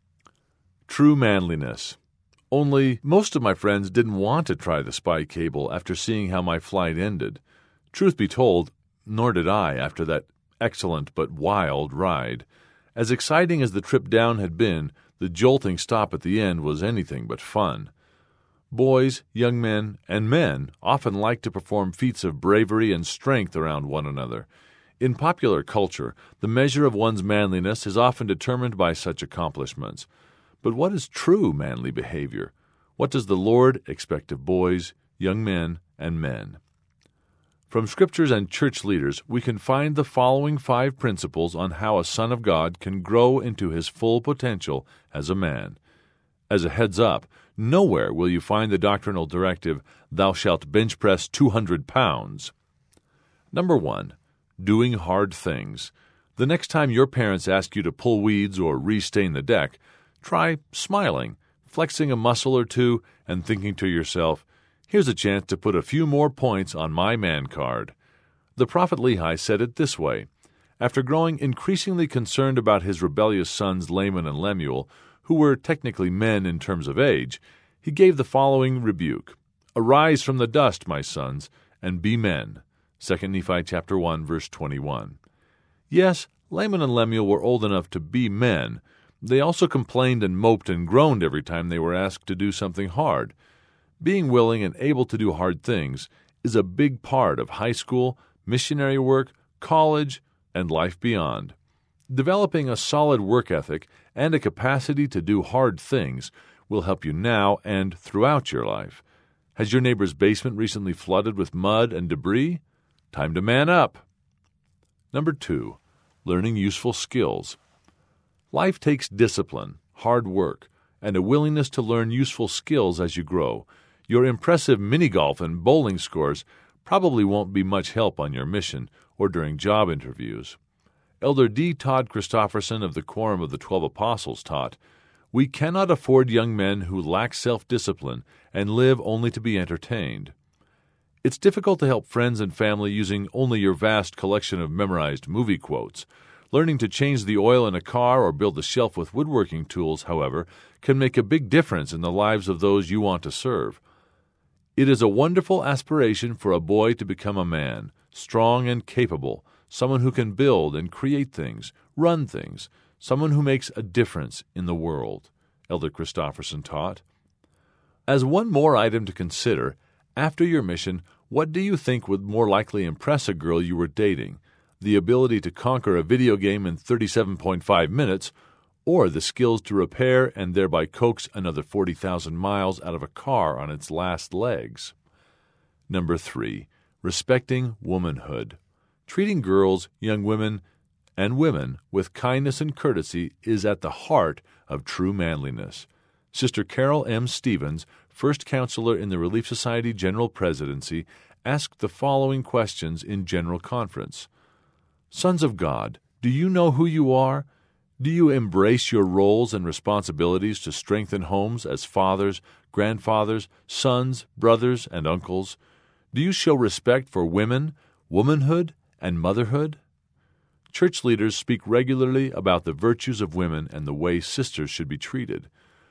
True manliness. Only most of my friends didn't want to try the spy cable after seeing how my flight ended. Truth be told, nor did I after that excellent but wild ride. As exciting as the trip down had been, the jolting stop at the end was anything but fun. Boys, young men, and men often like to perform feats of bravery and strength around one another. In popular culture, the measure of one's manliness is often determined by such accomplishments. But what is true manly behavior? What does the Lord expect of boys, young men, and men? From Scriptures and church leaders, we can find the following five principles on how a son of God can grow into his full potential as a man. As a heads up, nowhere will you find the doctrinal directive, "Thou shalt bench press two hundred pounds." Number one, doing hard things. The next time your parents ask you to pull weeds or restain the deck, try smiling, flexing a muscle or two, and thinking to yourself, "Here's a chance to put a few more points on my man card." The prophet Lehi said it this way, After growing increasingly concerned about his rebellious sons Laman and Lemuel, who were technically men in terms of age, he gave the following rebuke: "Arise from the dust, my sons, and be men." Second Nephi chapter one, verse twenty-one. Yes, Laman and Lemuel were old enough to be men. They also complained and moped and groaned every time they were asked to do something hard. Being willing and able to do hard things is a big part of high school, missionary work, college, and life beyond. Developing a solid work ethic and a capacity to do hard things will help you now and throughout your life. Has your neighbor's basement recently flooded with mud and debris? Time to man up. Number two, learning useful skills. Life takes discipline, hard work, and a willingness to learn useful skills as you grow. Your impressive mini-golf and bowling scores probably won't be much help on your mission or during job interviews. Elder D. Todd Christofferson of the Quorum of the Twelve Apostles taught, "We cannot afford young men who lack self-discipline and live only to be entertained." It's difficult to help friends and family using only your vast collection of memorized movie quotes. Learning to change the oil in a car or build a shelf with woodworking tools, however, can make a big difference in the lives of those you want to serve. It is a wonderful aspiration for a boy to become a man, strong and capable, someone who can build and create things, run things, someone who makes a difference in the world, Elder Christofferson taught. As one more item to consider, after your mission, what do you think would more likely impress a girl you were dating? The ability to conquer a video game in thirty-seven point five minutes, or the skills to repair and thereby coax another forty thousand miles out of a car on its last legs? Number three, respecting womanhood. Treating girls, young women, and women with kindness and courtesy is at the heart of true manliness. Sister Carol M. Stevens, first counselor in the Relief Society General Presidency, asked the following questions in General Conference. Sons of God, do you know who you are? Do you embrace your roles and responsibilities to strengthen homes as fathers, grandfathers, sons, brothers, and uncles? Do you show respect for women, womanhood, and motherhood? Church leaders speak regularly about the virtues of women and the way sisters should be treated.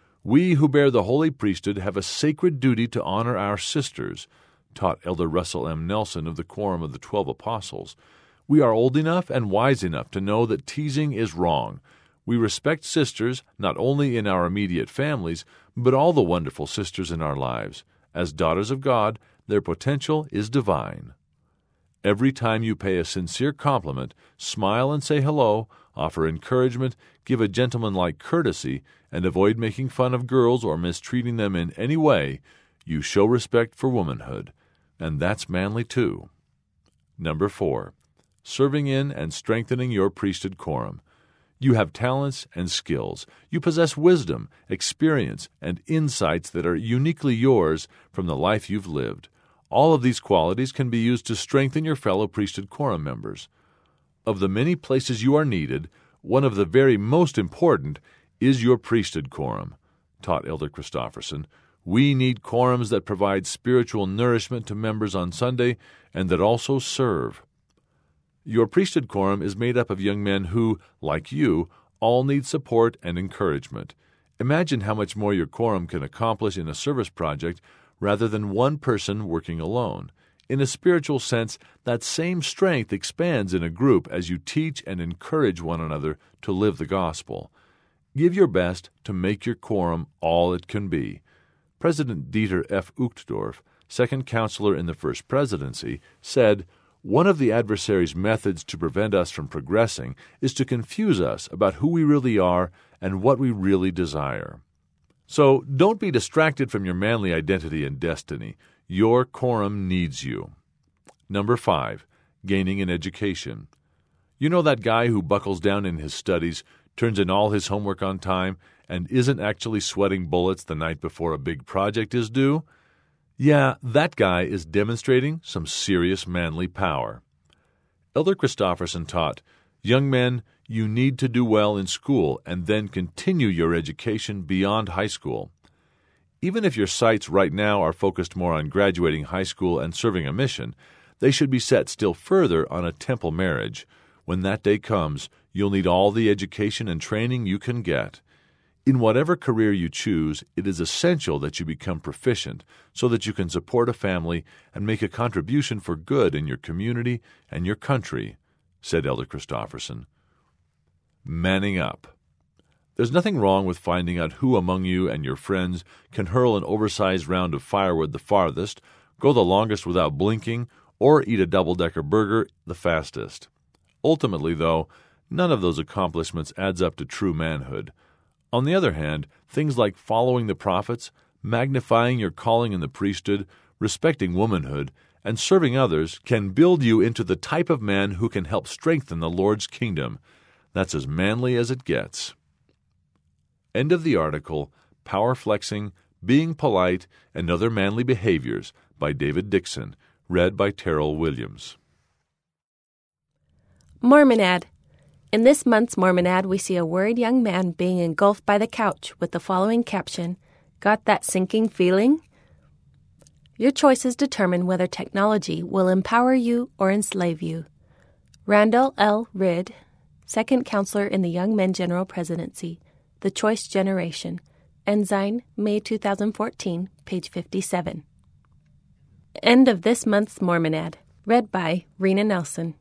We who bear the holy priesthood have a sacred duty to honor our sisters, taught Elder Russell M. Nelson of the Quorum of the Twelve Apostles. We are old enough and wise enough to know that teasing is wrong. We respect sisters not only in our immediate families, but all the wonderful sisters in our lives. As daughters of God, their potential is divine. Every time you pay a sincere compliment, smile and say hello, offer encouragement, give a gentlemanlike courtesy, and avoid making fun of girls or mistreating them in any way, you show respect for womanhood. And that's manly too. Number four, serving in and strengthening your priesthood quorum. You have talents and skills. You possess wisdom, experience, and insights that are uniquely yours from the life you've lived. All of these qualities can be used to strengthen your fellow priesthood quorum members. Of the many places you are needed, one of the very most important is your priesthood quorum, taught Elder Christofferson. We need quorums that provide spiritual nourishment to members on Sunday and that also serve. Your priesthood quorum is made up of young men who, like you, all need support and encouragement. Imagine how much more your quorum can accomplish in a service project rather than one person working alone. In a spiritual sense, that same strength expands in a group as you teach and encourage one another to live the gospel. Give your best to make your quorum all it can be. President Dieter F. Uchtdorf, second counselor in the First Presidency, said, "One of the adversary's methods to prevent us from progressing is to confuse us about who we really are and what we really desire." So don't be distracted from your manly identity and destiny. Your quorum needs you. Number five, gaining an education. You know that guy who buckles down in his studies, turns in all his homework on time, and isn't actually sweating bullets the night before a big project is due? Yeah, that guy is demonstrating some serious manly power. Elder Christofferson taught, young men, you need to do well in school and then continue your education beyond high school. Even if your sights right now are focused more on graduating high school and serving a mission, they should be set still further on a temple marriage. When that day comes, you'll need all the education and training you can get. In whatever career you choose, it is essential that you become proficient so that you can support a family and make a contribution for good in your community and your country, said Elder Christofferson. Manning up. There's nothing wrong with finding out who among you and your friends can hurl an oversized round of firewood the farthest, go the longest without blinking, or eat a double-decker burger the fastest. Ultimately, though, none of those accomplishments adds up to true manhood. On the other hand, things like following the prophets, magnifying your calling in the priesthood, respecting womanhood, and serving others can build you into the type of man who can help strengthen the Lord's kingdom. That's as manly as it gets. End of the article, Power Flexing, Being Polite, and Other Manly Behaviors by David Dixon, read by Terrell Williams. Mormonad. In this month's Mormonad, we see a worried young man being engulfed by the couch with the following caption, "Got that sinking feeling?" Your choices determine whether technology will empower you or enslave you. Randall L. Ridd, second counselor in the Young Men General Presidency, The Choice Generation, Ensign, May two thousand fourteen, page fifty-seven. End of this month's Mormonad, read by Rena Nelson.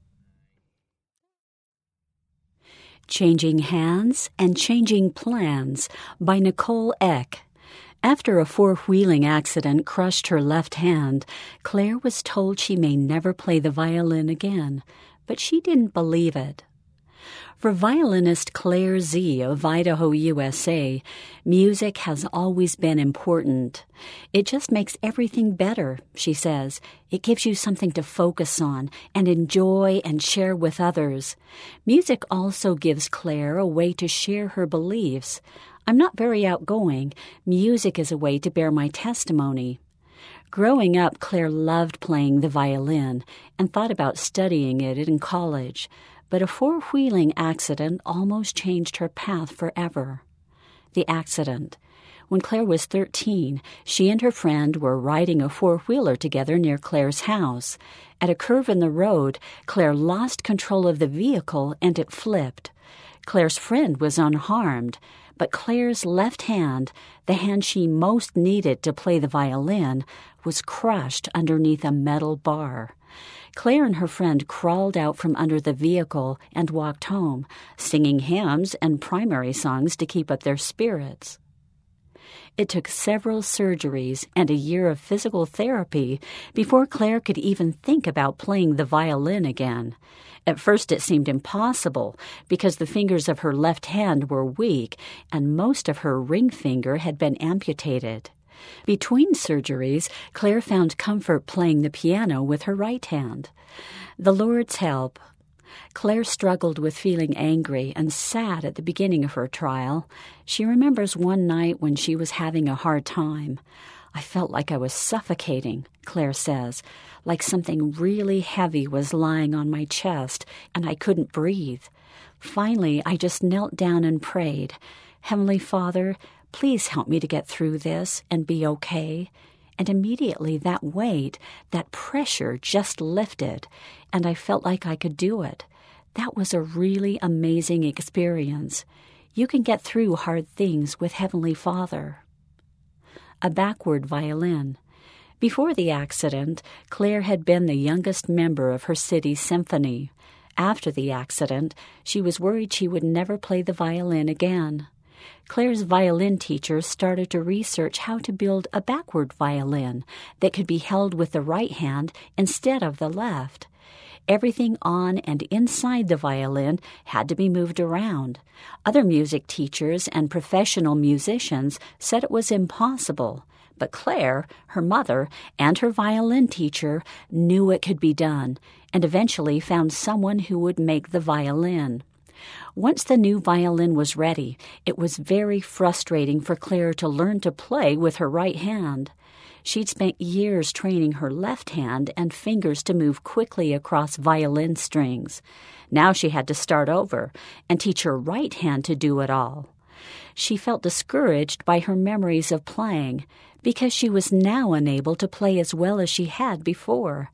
Changing Hands and Changing Plans by Nicole Eck. After a four-wheeling accident crushed her left hand, Claire was told she may never play the violin again, but she didn't believe it. For violinist Claire Z. of Idaho, U S A, music has always been important. It just makes everything better, she says. It gives you something to focus on and enjoy and share with others. Music also gives Claire a way to share her beliefs. I'm not very outgoing. Music is a way to bear my testimony. Growing up, Claire loved playing the violin and thought about studying it in college. But a four-wheeling accident almost changed her path forever. The accident. When Claire was thirteen, she and her friend were riding a four-wheeler together near Claire's house. At a curve in the road, Claire lost control of the vehicle and it flipped. Claire's friend was unharmed, but Claire's left hand, the hand she most needed to play the violin, was crushed underneath a metal bar. Claire and her friend crawled out from under the vehicle and walked home, singing hymns and primary songs to keep up their spirits. It took several surgeries and a year of physical therapy before Claire could even think about playing the violin again. At first it seemed impossible because the fingers of her left hand were weak and most of her ring finger had been amputated. Between surgeries, Claire found comfort playing the piano with her right hand. The Lord's help. Claire struggled with feeling angry and sad at the beginning of her trial. She remembers one night when she was having a hard time. I felt like I was suffocating, Claire says, like something really heavy was lying on my chest and I couldn't breathe. Finally, I just knelt down and prayed, "Heavenly Father, please help me to get through this and be okay." And immediately that weight, that pressure just lifted, and I felt like I could do it. That was a really amazing experience. You can get through hard things with Heavenly Father. A backward violin. Before the accident, Claire had been the youngest member of her city's symphony. After the accident, she was worried she would never play the violin again. Claire's violin teacher started to research how to build a backward violin that could be held with the right hand instead of the left. Everything on and inside the violin had to be moved around. Other music teachers and professional musicians said it was impossible, but Claire, her mother, and her violin teacher knew it could be done and eventually found someone who would make the violin. Once the new violin was ready, it was very frustrating for Claire to learn to play with her right hand. She'd spent years training her left hand and fingers to move quickly across violin strings. Now she had to start over and teach her right hand to do it all. She felt discouraged by her memories of playing because she was now unable to play as well as she had before.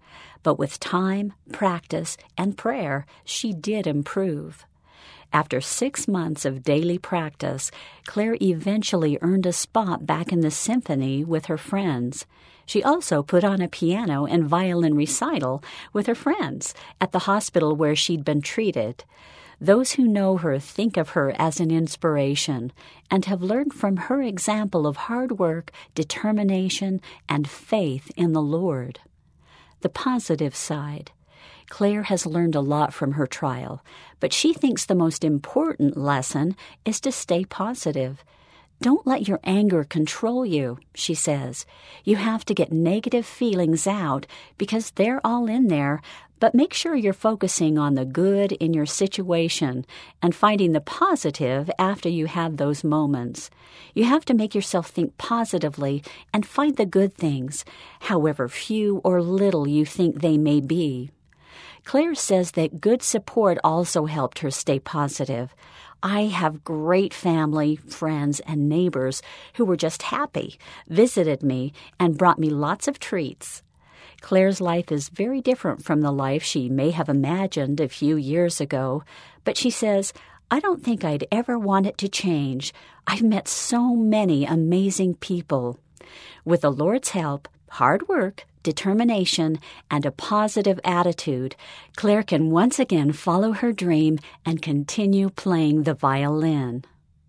but with time, practice, and prayer, she did improve. After six months of daily practice, Claire eventually earned a spot back in the symphony with her friends. She also put on a piano and violin recital with her friends at the hospital where she'd been treated. Those who know her think of her as an inspiration and have learned from her example of hard work, determination, and faith in the Lord. The positive side. Claire has learned a lot from her trial, but she thinks the most important lesson is to stay positive. Don't let your anger control you, she says. You have to get negative feelings out because they're all in there, but make sure you're focusing on the good in your situation and finding the positive after you have those moments. You have to make yourself think positively and find the good things, however few or little you think they may be. Claire says that good support also helped her stay positive. I have great family, friends, and neighbors who were just happy, visited me, and brought me lots of treats. Claire's life is very different from the life she may have imagined a few years ago, but she says, I don't think I'd ever want it to change. I've met so many amazing people. With the Lord's help, hard work, determination, and a positive attitude, Claire can once again follow her dream and continue playing the violin.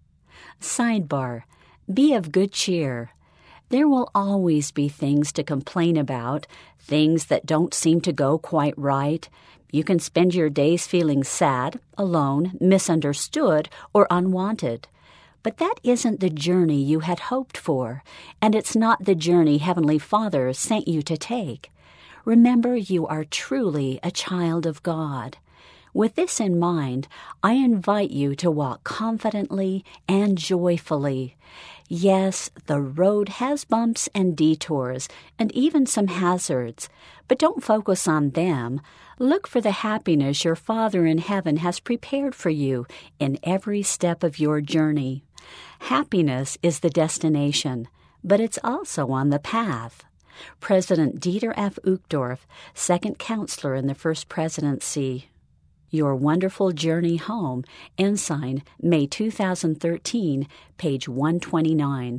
Sidebar: be of good cheer. There will always be things to complain about, things that don't seem to go quite right. You can spend your days feeling sad, alone, misunderstood, or unwanted. But that isn't the journey you had hoped for, and it's not the journey Heavenly Father sent you to take. Remember, you are truly a child of God. With this in mind, I invite you to walk confidently and joyfully. Yes, the road has bumps and detours, and even some hazards, but don't focus on them. Look for the happiness your Father in heaven has prepared for you in every step of your journey. Happiness is the destination, but it's also on the path. President Dieter F. Uchtdorf, second counselor in the First Presidency. Your Wonderful Journey Home, Ensign, May two thousand thirteen, page one twenty-nine.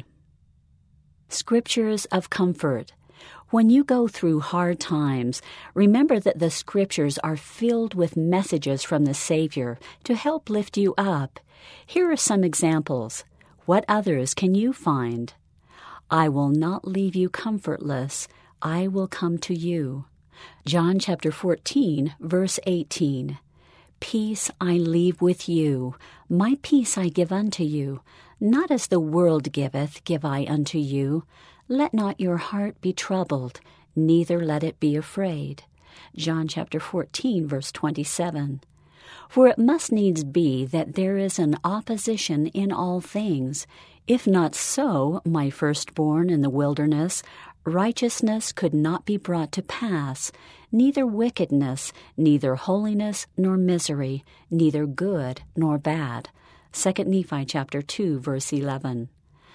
Scriptures of Comfort. When you go through hard times, remember that the Scriptures are filled with messages from the Savior to help lift you up. Here are some examples. What others can you find? I will not leave you comfortless. I will come to you. John chapter fourteen, verse eighteen. Peace I leave with you. My peace I give unto you. Not as the world giveth, give I unto you. Let not your heart be troubled, neither let it be afraid. John chapter fourteen, verse twenty-seven. For it must needs be that there is an opposition in all things. If not so, my firstborn in the wilderness, righteousness could not be brought to pass, neither wickedness, neither holiness nor misery, neither good nor bad. Second Nephi chapter two, verse eleven.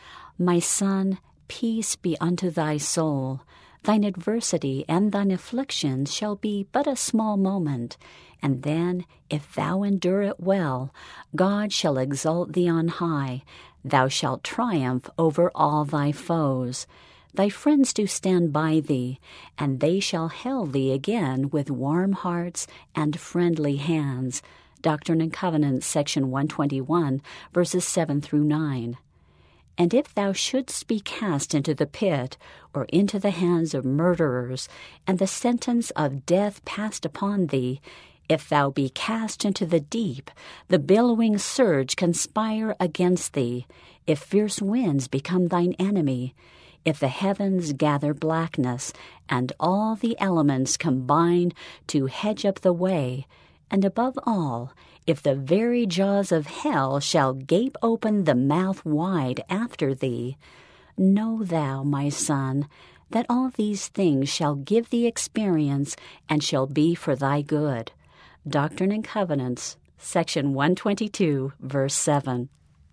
My son, peace be unto thy soul. Thine adversity and thine afflictions shall be but a small moment, and then, if thou endure it well, God shall exalt thee on high. Thou shalt triumph over all thy foes. Thy friends do stand by thee, and they shall hail thee again with warm hearts and friendly hands. Doctrine and Covenants, section one twenty-one, verses seven through nine. And if thou shouldst be cast into the pit, or into the hands of murderers, and the sentence of death passed upon thee, if thou be cast into the deep, the billowing surge conspire against thee, if fierce winds become thine enemy, if the heavens gather blackness, and all the elements combine to hedge up the way, and above all, if the very jaws of hell shall gape open the mouth wide after thee, know thou, my son, that all these things shall give thee experience and shall be for thy good. Doctrine and Covenants, section one twenty-two, verse seven.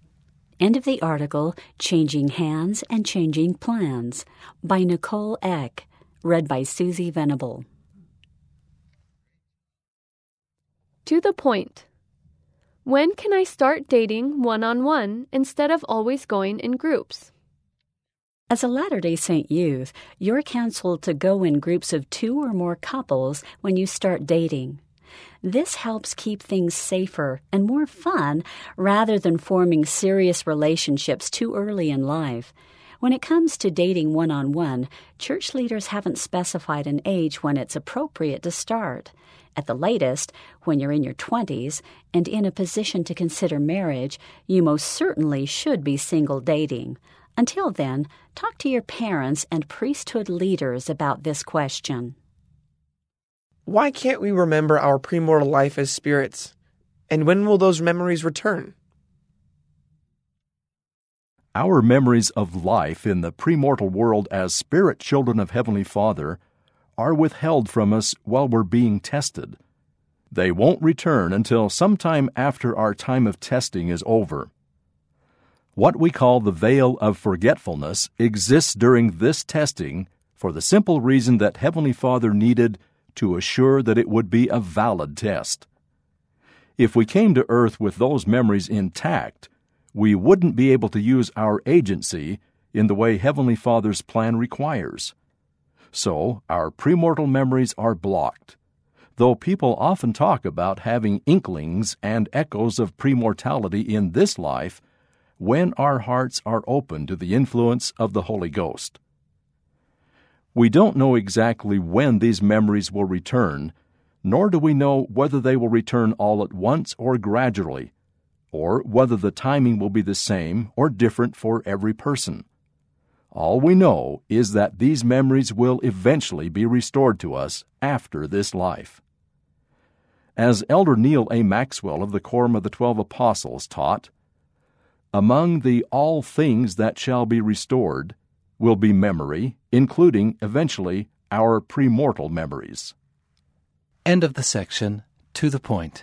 End of the article, Changing Hands and Changing Plans, by Nicole Eck, read by Susie Venable. To the point. When can I start dating one-on-one instead of always going in groups? As a Latter-day Saint youth, you're counseled to go in groups of two or more couples when you start dating. This helps keep things safer and more fun rather than forming serious relationships too early in life. When it comes to dating one-on-one, church leaders haven't specified an age when it's appropriate to start. At the latest, when you're in your twenties and in a position to consider marriage, you most certainly should be single dating. Until then, talk to your parents and priesthood leaders about this question. Why can't we remember our premortal life as spirits? And when will those memories return? Our memories of life in the premortal world as spirit children of Heavenly Father are withheld from us while we're being tested. They won't return until sometime after our time of testing is over. What we call the veil of forgetfulness exists during this testing for the simple reason that Heavenly Father needed to assure that it would be a valid test. If we came to earth with those memories intact, we wouldn't be able to use our agency in the way Heavenly Father's plan requires. So, our premortal memories are blocked, though people often talk about having inklings and echoes of premortality in this life when our hearts are open to the influence of the Holy Ghost. We don't know exactly when these memories will return, nor do we know whether they will return all at once or gradually, or whether the timing will be the same or different for every person. All we know is that these memories will eventually be restored to us after this life. As Elder Neil A. Maxwell of the Quorum of the Twelve Apostles taught, among the all things that shall be restored will be memory, including, eventually, our premortal memories. End of the section. To the point.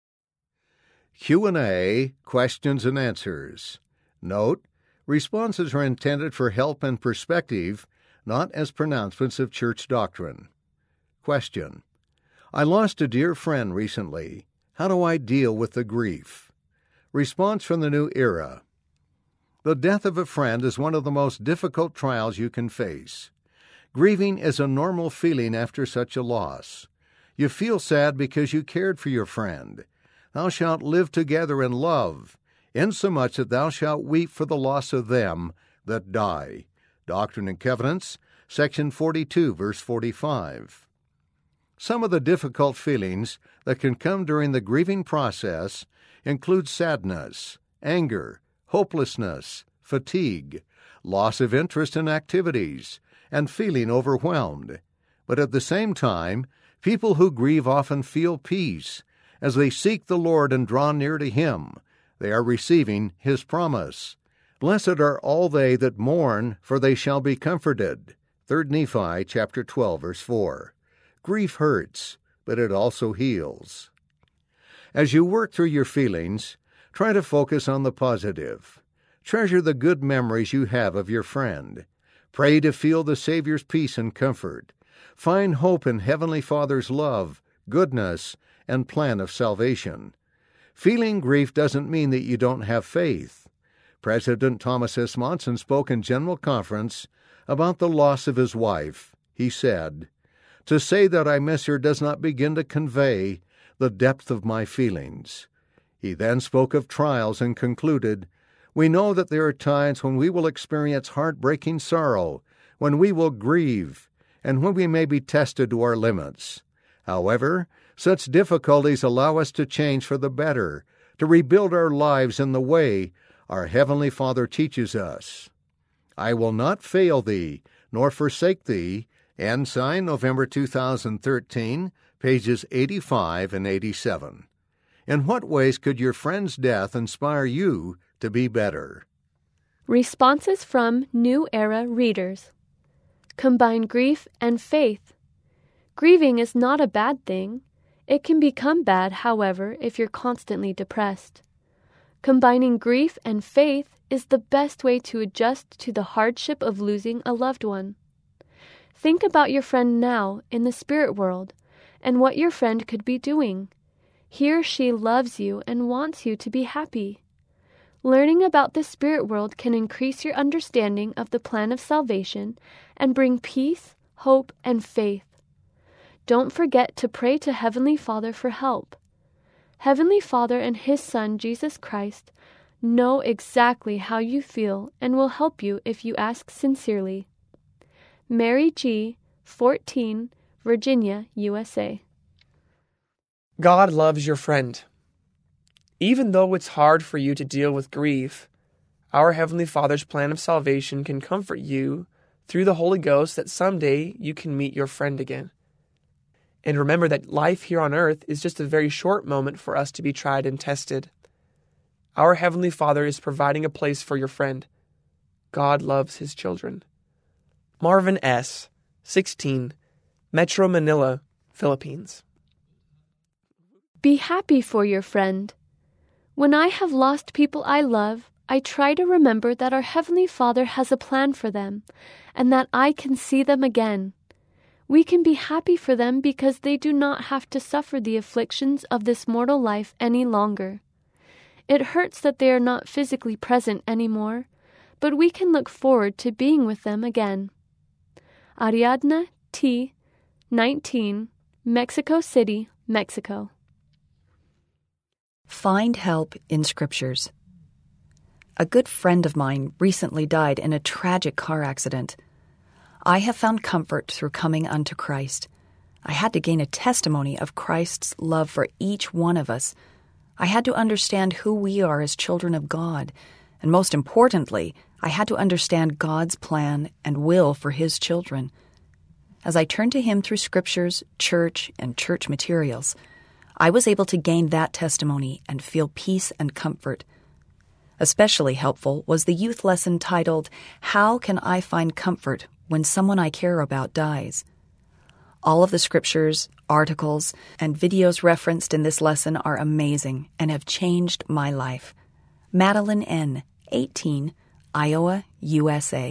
Q and A, questions and answers. Note, responses are intended for help and perspective, not as pronouncements of church doctrine. Question: I lost a dear friend recently. How do I deal with the grief? Response from the New Era. The death of a friend is one of the most difficult trials you can face. Grieving is a normal feeling after such a loss. You feel sad because you cared for your friend. Thou shalt live together in love, insomuch that thou shalt weep for the loss of them that die. Doctrine and Covenants, section forty-two, verse forty-five. Some of the difficult feelings that can come during the grieving process include sadness, anger, hopelessness, fatigue, loss of interest in activities, and feeling overwhelmed. But at the same time, people who grieve often feel peace as they seek the Lord and draw near to Him. They are receiving His promise. Blessed are all they that mourn, for they shall be comforted. Third Nephi chapter twelve, verse four. Grief hurts, but it also heals. As you work through your feelings, try to focus on the positive. Treasure the good memories you have of your friend. Pray to feel the Savior's peace and comfort. Find hope in Heavenly Father's love, goodness, and plan of salvation. Feeling grief doesn't mean that you don't have faith. President Thomas S. Monson spoke in General Conference about the loss of his wife. He said, "To say that I miss her does not begin to convey the depth of my feelings." He then spoke of trials and concluded, "We know that there are times when we will experience heartbreaking sorrow, when we will grieve, and when we may be tested to our limits. However, such difficulties allow us to change for the better, to rebuild our lives in the way our Heavenly Father teaches us. I will not fail thee, nor forsake thee." Ensign, November two thousand thirteen, pages eighty-five and eighty-seven. In what ways could your friend's death inspire you to be better? Responses from New Era readers. Combine grief and faith. Grieving is not a bad thing. It can become bad, however, if you're constantly depressed. Combining grief and faith is the best way to adjust to the hardship of losing a loved one. Think about your friend now in the spirit world and what your friend could be doing. He or she loves you and wants you to be happy. Learning about the spirit world can increase your understanding of the plan of salvation and bring peace, hope, and faith. Don't forget to pray to Heavenly Father for help. Heavenly Father and His Son, Jesus Christ, know exactly how you feel and will help you if you ask sincerely. Mary G., fourteen, Virginia, U S A. God loves your friend. Even though it's hard for you to deal with grief, our Heavenly Father's plan of salvation can comfort you through the Holy Ghost that someday you can meet your friend again. And remember that life here on earth is just a very short moment for us to be tried and tested. Our Heavenly Father is providing a place for your friend. God loves His children. Marvin S., sixteen, Metro Manila, Philippines. Be happy for your friend. When I have lost people I love, I try to remember that our Heavenly Father has a plan for them, and that I can see them again. We can be happy for them because they do not have to suffer the afflictions of this mortal life any longer. It hurts that they are not physically present anymore, but we can look forward to being with them again. Ariadna T., nineteen, Mexico City, Mexico. Find help in Scriptures. A good friend of mine recently died in a tragic car accident. I have found comfort through coming unto Christ. I had to gain a testimony of Christ's love for each one of us. I had to understand who we are as children of God, and most importantly, I had to understand God's plan and will for His children. As I turned to Him through Scriptures, church, and church materials, I was able to gain that testimony and feel peace and comfort. Especially helpful was the youth lesson titled, How Can I Find Comfort When Someone I Care About Dies? All of the scriptures, articles, and videos referenced in this lesson are amazing and have changed my life. Madeline N., eighteen, Iowa, U S A.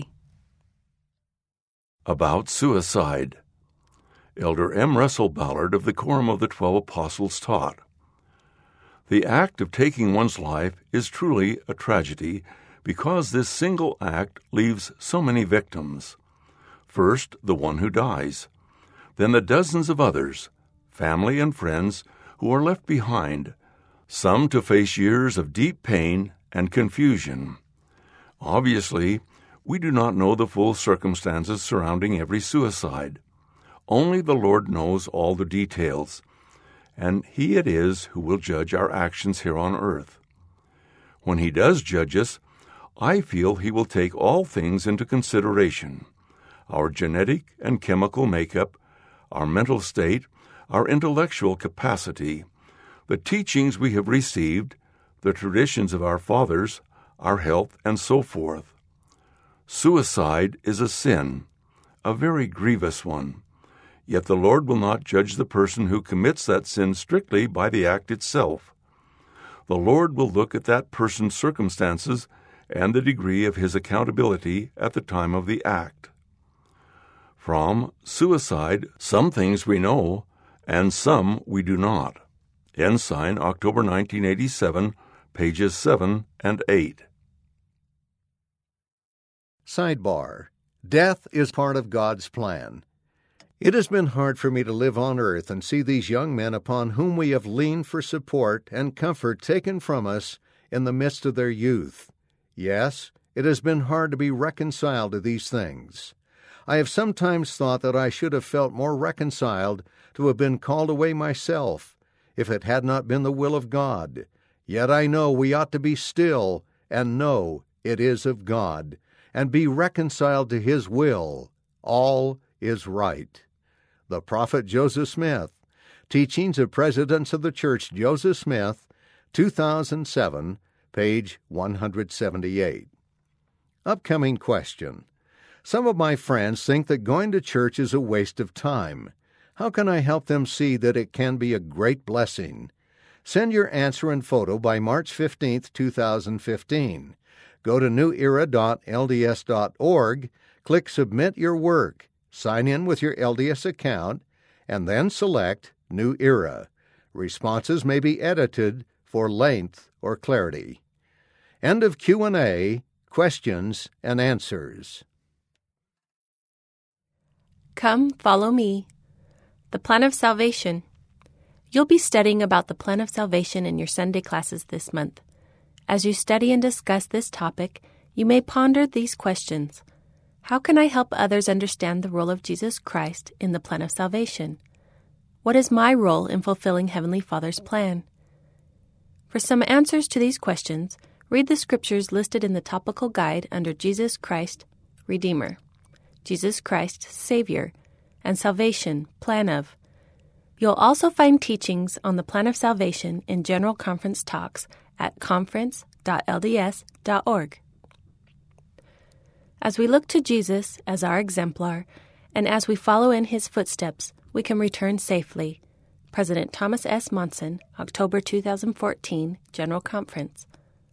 About suicide. Elder M. Russell Ballard of the Quorum of the Twelve Apostles taught, the act of taking one's life is truly a tragedy because this single act leaves so many victims. First, the one who dies, then the dozens of others, family and friends, who are left behind, some to face years of deep pain and confusion. Obviously, we do not know the full circumstances surrounding every suicide. Only the Lord knows all the details, and He it is who will judge our actions here on earth. When He does judge us, I feel He will take all things into consideration: our genetic and chemical makeup, our mental state, our intellectual capacity, the teachings we have received, the traditions of our fathers, our health, and so forth. Suicide is a sin, a very grievous one. Yet the Lord will not judge the person who commits that sin strictly by the act itself. The Lord will look at that person's circumstances and the degree of his accountability at the time of the act. From Suicide, Some Things We Know, and Some We Do Not. Ensign, October nineteen eighty-seven, pages seven and eight. Sidebar: Death is part of God's plan. It has been hard for me to live on earth and see these young men upon whom we have leaned for support and comfort taken from us in the midst of their youth. Yes, it has been hard to be reconciled to these things. I have sometimes thought that I should have felt more reconciled to have been called away myself, if it had not been the will of God. Yet I know we ought to be still and know it is of God, and be reconciled to His will. All is right. The prophet Joseph Smith, Teachings of Presidents of the Church Joseph Smith, two thousand seven, page one seventy-eight. Upcoming question. Some of my friends think that going to church is a waste of time. How can I help them see that it can be a great blessing? Send your answer and photo by March fifteenth, two thousand fifteen. Go to new era dot l d s dot org, click Submit Your Work, sign in with your L D S account, and then select New Era. Responses may be edited for length or clarity. End of Q and A, questions and answers. Come, follow me. The plan of salvation. You'll be studying about the plan of salvation in your Sunday classes this month. As you study and discuss this topic, you may ponder these questions. How can I help others understand the role of Jesus Christ in the plan of salvation? What is my role in fulfilling Heavenly Father's plan? For some answers to these questions, read the scriptures listed in the topical guide under Jesus Christ, Redeemer, Jesus Christ, Savior, and Salvation, Plan of. You'll also find teachings on the plan of salvation in General Conference talks at conference dot l d s dot org. As we look to Jesus as our exemplar, and as we follow in his footsteps, we can return safely. President Thomas S. Monson, October two thousand fourteen, General Conference.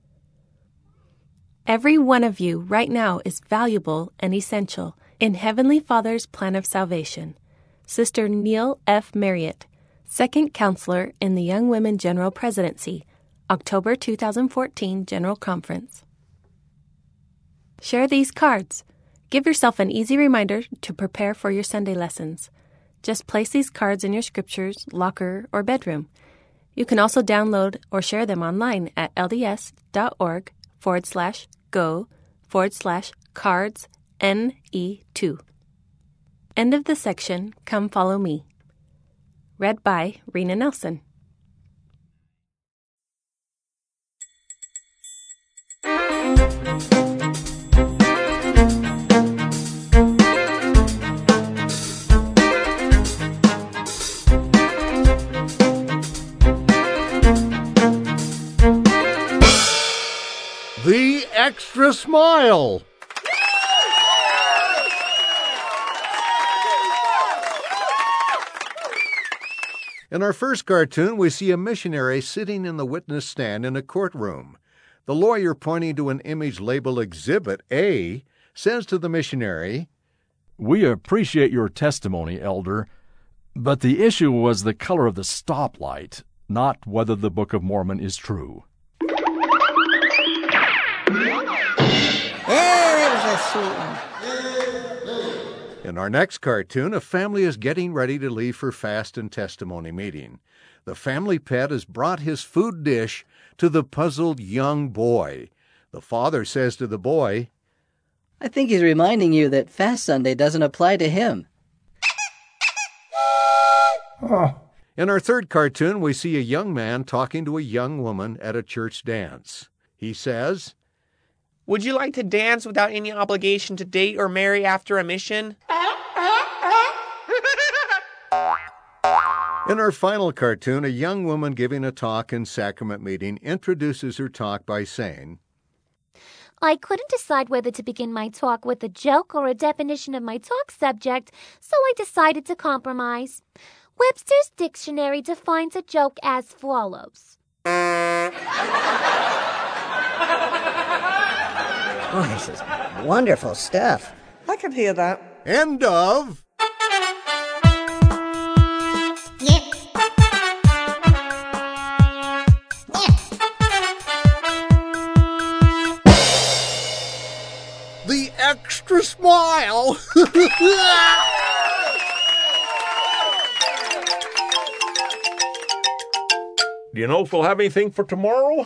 Every one of you right now is valuable and essential in Heavenly Father's plan of salvation. Sister Neil F. Marriott, Second Counselor in the Young Women General Presidency, October two thousand fourteen General Conference. Share these cards. Give yourself an easy reminder to prepare for your Sunday lessons. Just place these cards in your scriptures, locker, or bedroom. You can also download or share them online at lds.org forward slash go forward slash cards N E two. End of the section, Come Follow Me. Read by Rena Nelson. The Extra Smile. In our first cartoon, we see a missionary sitting in the witness stand in a courtroom. The lawyer, pointing to an image labeled Exhibit A, says to the missionary, "We appreciate your testimony, Elder, but the issue was the color of the stoplight, not whether the Book of Mormon is true." Yeah, that was a sweet one. In our next cartoon, a family is getting ready to leave for fast and testimony meeting. The family pet has brought his food dish to the puzzled young boy. The father says to the boy, I think he's reminding you that Fast Sunday doesn't apply to him. In our third cartoon, we see a young man talking to a young woman at a church dance. He says, Would you like to dance without any obligation to date or marry after a mission? In our final cartoon, a young woman giving a talk in sacrament meeting introduces her talk by saying, I couldn't decide whether to begin my talk with a joke or a definition of my talk subject, so I decided to compromise. Webster's dictionary defines a joke as follows. Oh, this is wonderful stuff. I can hear that. End of... The Extra Smile! Do you know if we'll have anything for tomorrow?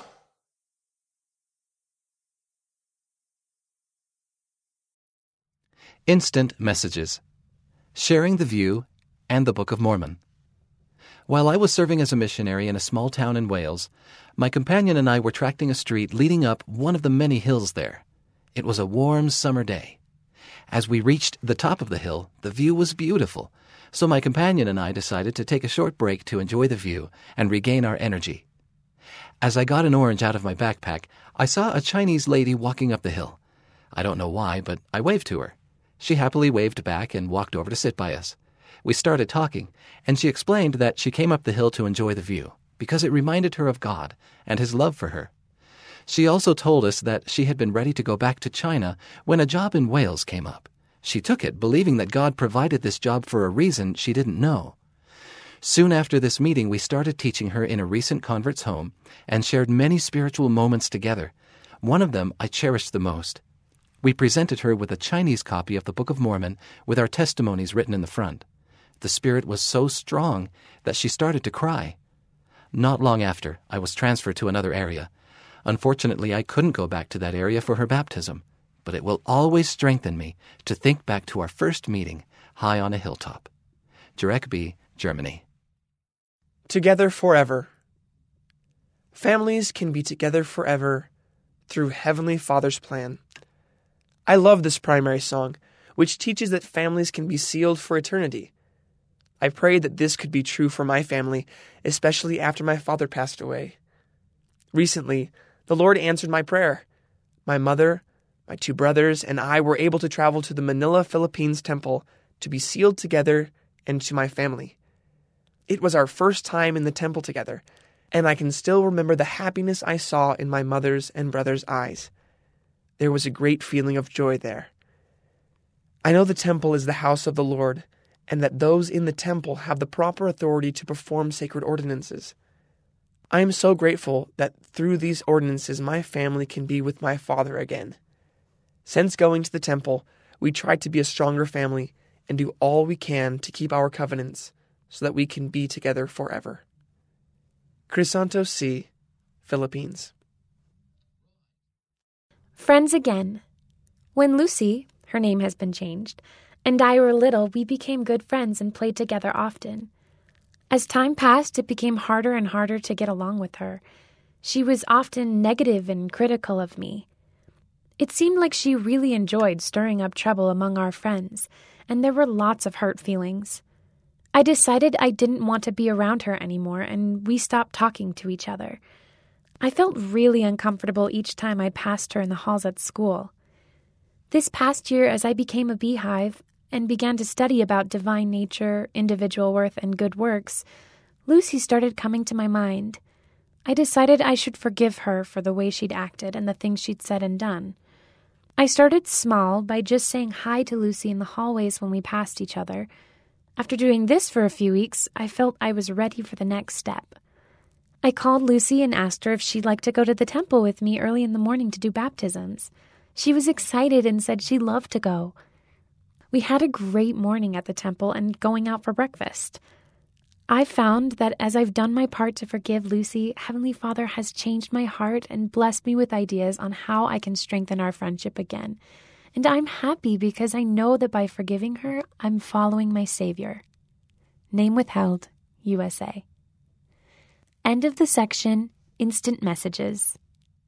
Instant Messages. Sharing the View and the Book of Mormon. While I was serving as a missionary in a small town in Wales, my companion and I were tracking a street leading up one of the many hills there. It was a warm summer day. As we reached the top of the hill, the view was beautiful, so my companion and I decided to take a short break to enjoy the view and regain our energy. As I got an orange out of my backpack, I saw a Chinese lady walking up the hill. I don't know why, but I waved to her. She happily waved back and walked over to sit by us. We started talking, and she explained that she came up the hill to enjoy the view, because it reminded her of God and His love for her. She also told us that she had been ready to go back to China when a job in Wales came up. She took it, believing that God provided this job for a reason she didn't know. Soon after this meeting, we started teaching her in a recent convert's home and shared many spiritual moments together. One of them I cherished the most. We presented her with a Chinese copy of the Book of Mormon with our testimonies written in the front. The spirit was so strong that she started to cry. Not long after, I was transferred to another area. Unfortunately, I couldn't go back to that area for her baptism, but it will always strengthen me to think back to our first meeting high on a hilltop. Jurekby, Germany. Together forever. Families can be together forever through Heavenly Father's plan. I love this primary song, which teaches that families can be sealed for eternity. I prayed that this could be true for my family, especially after my father passed away. Recently, the Lord answered my prayer. My mother, my two brothers, and I were able to travel to the Manila, Philippines temple to be sealed together and to my family. It was our first time in the temple together, and I can still remember the happiness I saw in my mother's and brother's eyes. There was a great feeling of joy there. I know the temple is the house of the Lord, and that those in the temple have the proper authority to perform sacred ordinances. I am so grateful that through these ordinances my family can be with my father again. Since going to the temple, we try to be a stronger family and do all we can to keep our covenants so that we can be together forever. Crisanto C., Philippines. Friends again. When Lucy, her name has been changed, and I were little, we became good friends and played together often. As time passed, it became harder and harder to get along with her. She was often negative and critical of me. It seemed like she really enjoyed stirring up trouble among our friends, and there were lots of hurt feelings. I decided I didn't want to be around her anymore, and we stopped talking to each other. I felt really uncomfortable each time I passed her in the halls at school. This past year, as I became a beehive and began to study about divine nature, individual worth, and good works, Lucy started coming to my mind. I decided I should forgive her for the way she'd acted and the things she'd said and done. I started small by just saying hi to Lucy in the hallways when we passed each other. After doing this for a few weeks, I felt I was ready for the next step. I called Lucy and asked her if she'd like to go to the temple with me early in the morning to do baptisms. She was excited and said she'd love to go. We had a great morning at the temple and going out for breakfast. I found that as I've done my part to forgive Lucy, Heavenly Father has changed my heart and blessed me with ideas on how I can strengthen our friendship again. And I'm happy because I know that by forgiving her, I'm following my Savior. Name withheld, U S A. End of the section, Instant Messages.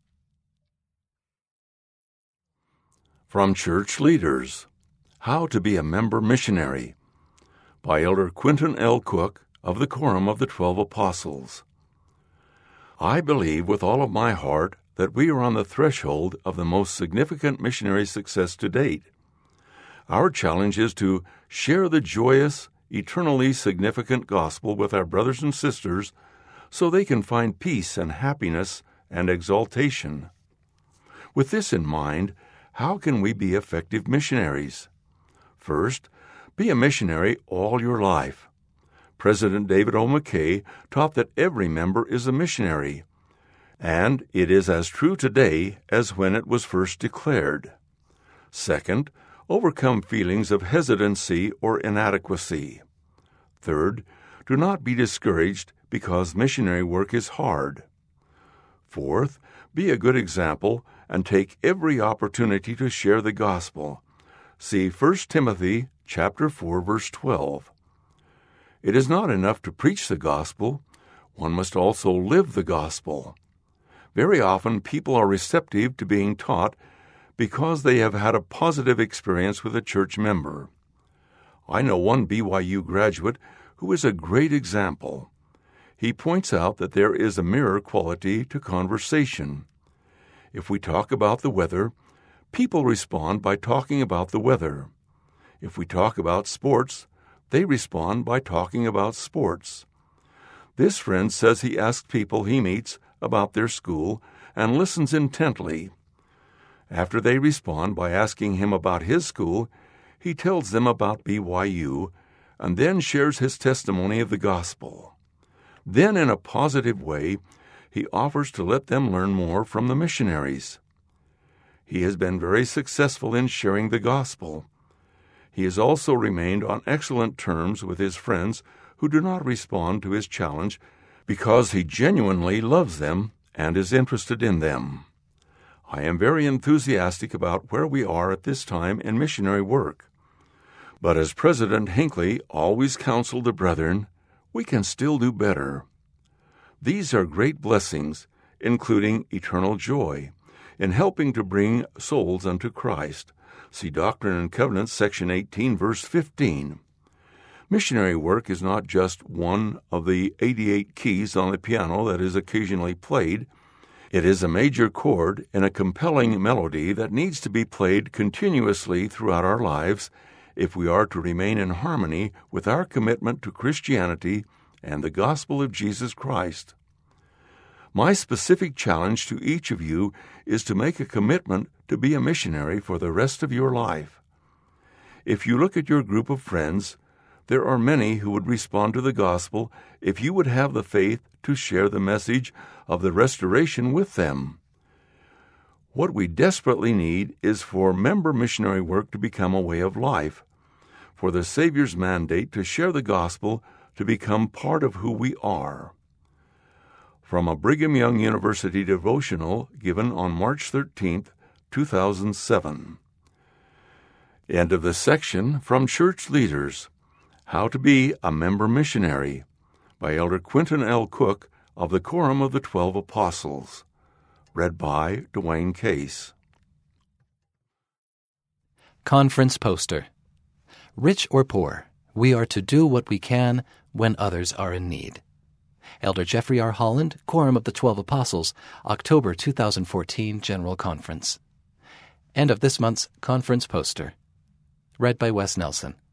From Church Leaders, How to Be a Member Missionary, by Elder Quinton L. Cook of the Quorum of the Twelve Apostles. I believe with all of my heart that we are on the threshold of the most significant missionary success to date. Our challenge is to share the joyous, eternally significant gospel with our brothers and sisters so they can find peace and happiness and exaltation. With this in mind, how can we be effective missionaries? First, be a missionary all your life. President David O. McKay taught that every member is a missionary, and it is as true today as when it was first declared. Second, overcome feelings of hesitancy or inadequacy. Third, do not be discouraged because missionary work is hard. Fourth, be a good example and take every opportunity to share the gospel. See First Timothy chapter four, verse twelve. It is not enough to preach the gospel. One must also live the gospel. Very often people are receptive to being taught because they have had a positive experience with a church member. I know one B Y U graduate who is a great example. He points out that there is a mirror quality to conversation. If we talk about the weather, people respond by talking about the weather. If we talk about sports, they respond by talking about sports. This friend says he asks people he meets about their school and listens intently. After they respond by asking him about his school, he tells them about B Y U, and then shares his testimony of the gospel. Then, in a positive way, he offers to let them learn more from the missionaries. He has been very successful in sharing the gospel. He has also remained on excellent terms with his friends who do not respond to his challenge because he genuinely loves them and is interested in them. I am very enthusiastic about where we are at this time in missionary work. But as President Hinckley always counseled the brethren, we can still do better. These are great blessings, including eternal joy, in helping to bring souls unto Christ. See Doctrine and Covenants, section eighteen, verse fifteen. Missionary work is not just one of the eighty-eight keys on the piano that is occasionally played. It is a major chord in a compelling melody that needs to be played continuously throughout our lives if we are to remain in harmony with our commitment to Christianity and the gospel of Jesus Christ. My specific challenge to each of you is to make a commitment to be a missionary for the rest of your life. If you look at your group of friends, there are many who would respond to the gospel if you would have the faith to share the message of the restoration with them. What we desperately need is for member missionary work to become a way of life, for the Savior's mandate to share the gospel to become part of who we are. From a Brigham Young University devotional given on March thirteenth, two thousand seven. End of the section from Church Leaders, How to Be a Member Missionary, by Elder Quentin L. Cook of the Quorum of the Twelve Apostles. Read by Dwayne Case. Conference Poster. Rich or poor, we are to do what we can when others are in need. Elder Jeffrey R. Holland, Quorum of the Twelve Apostles, October two thousand fourteen General Conference. End of this month's Conference Poster. Read by Wes Nelson.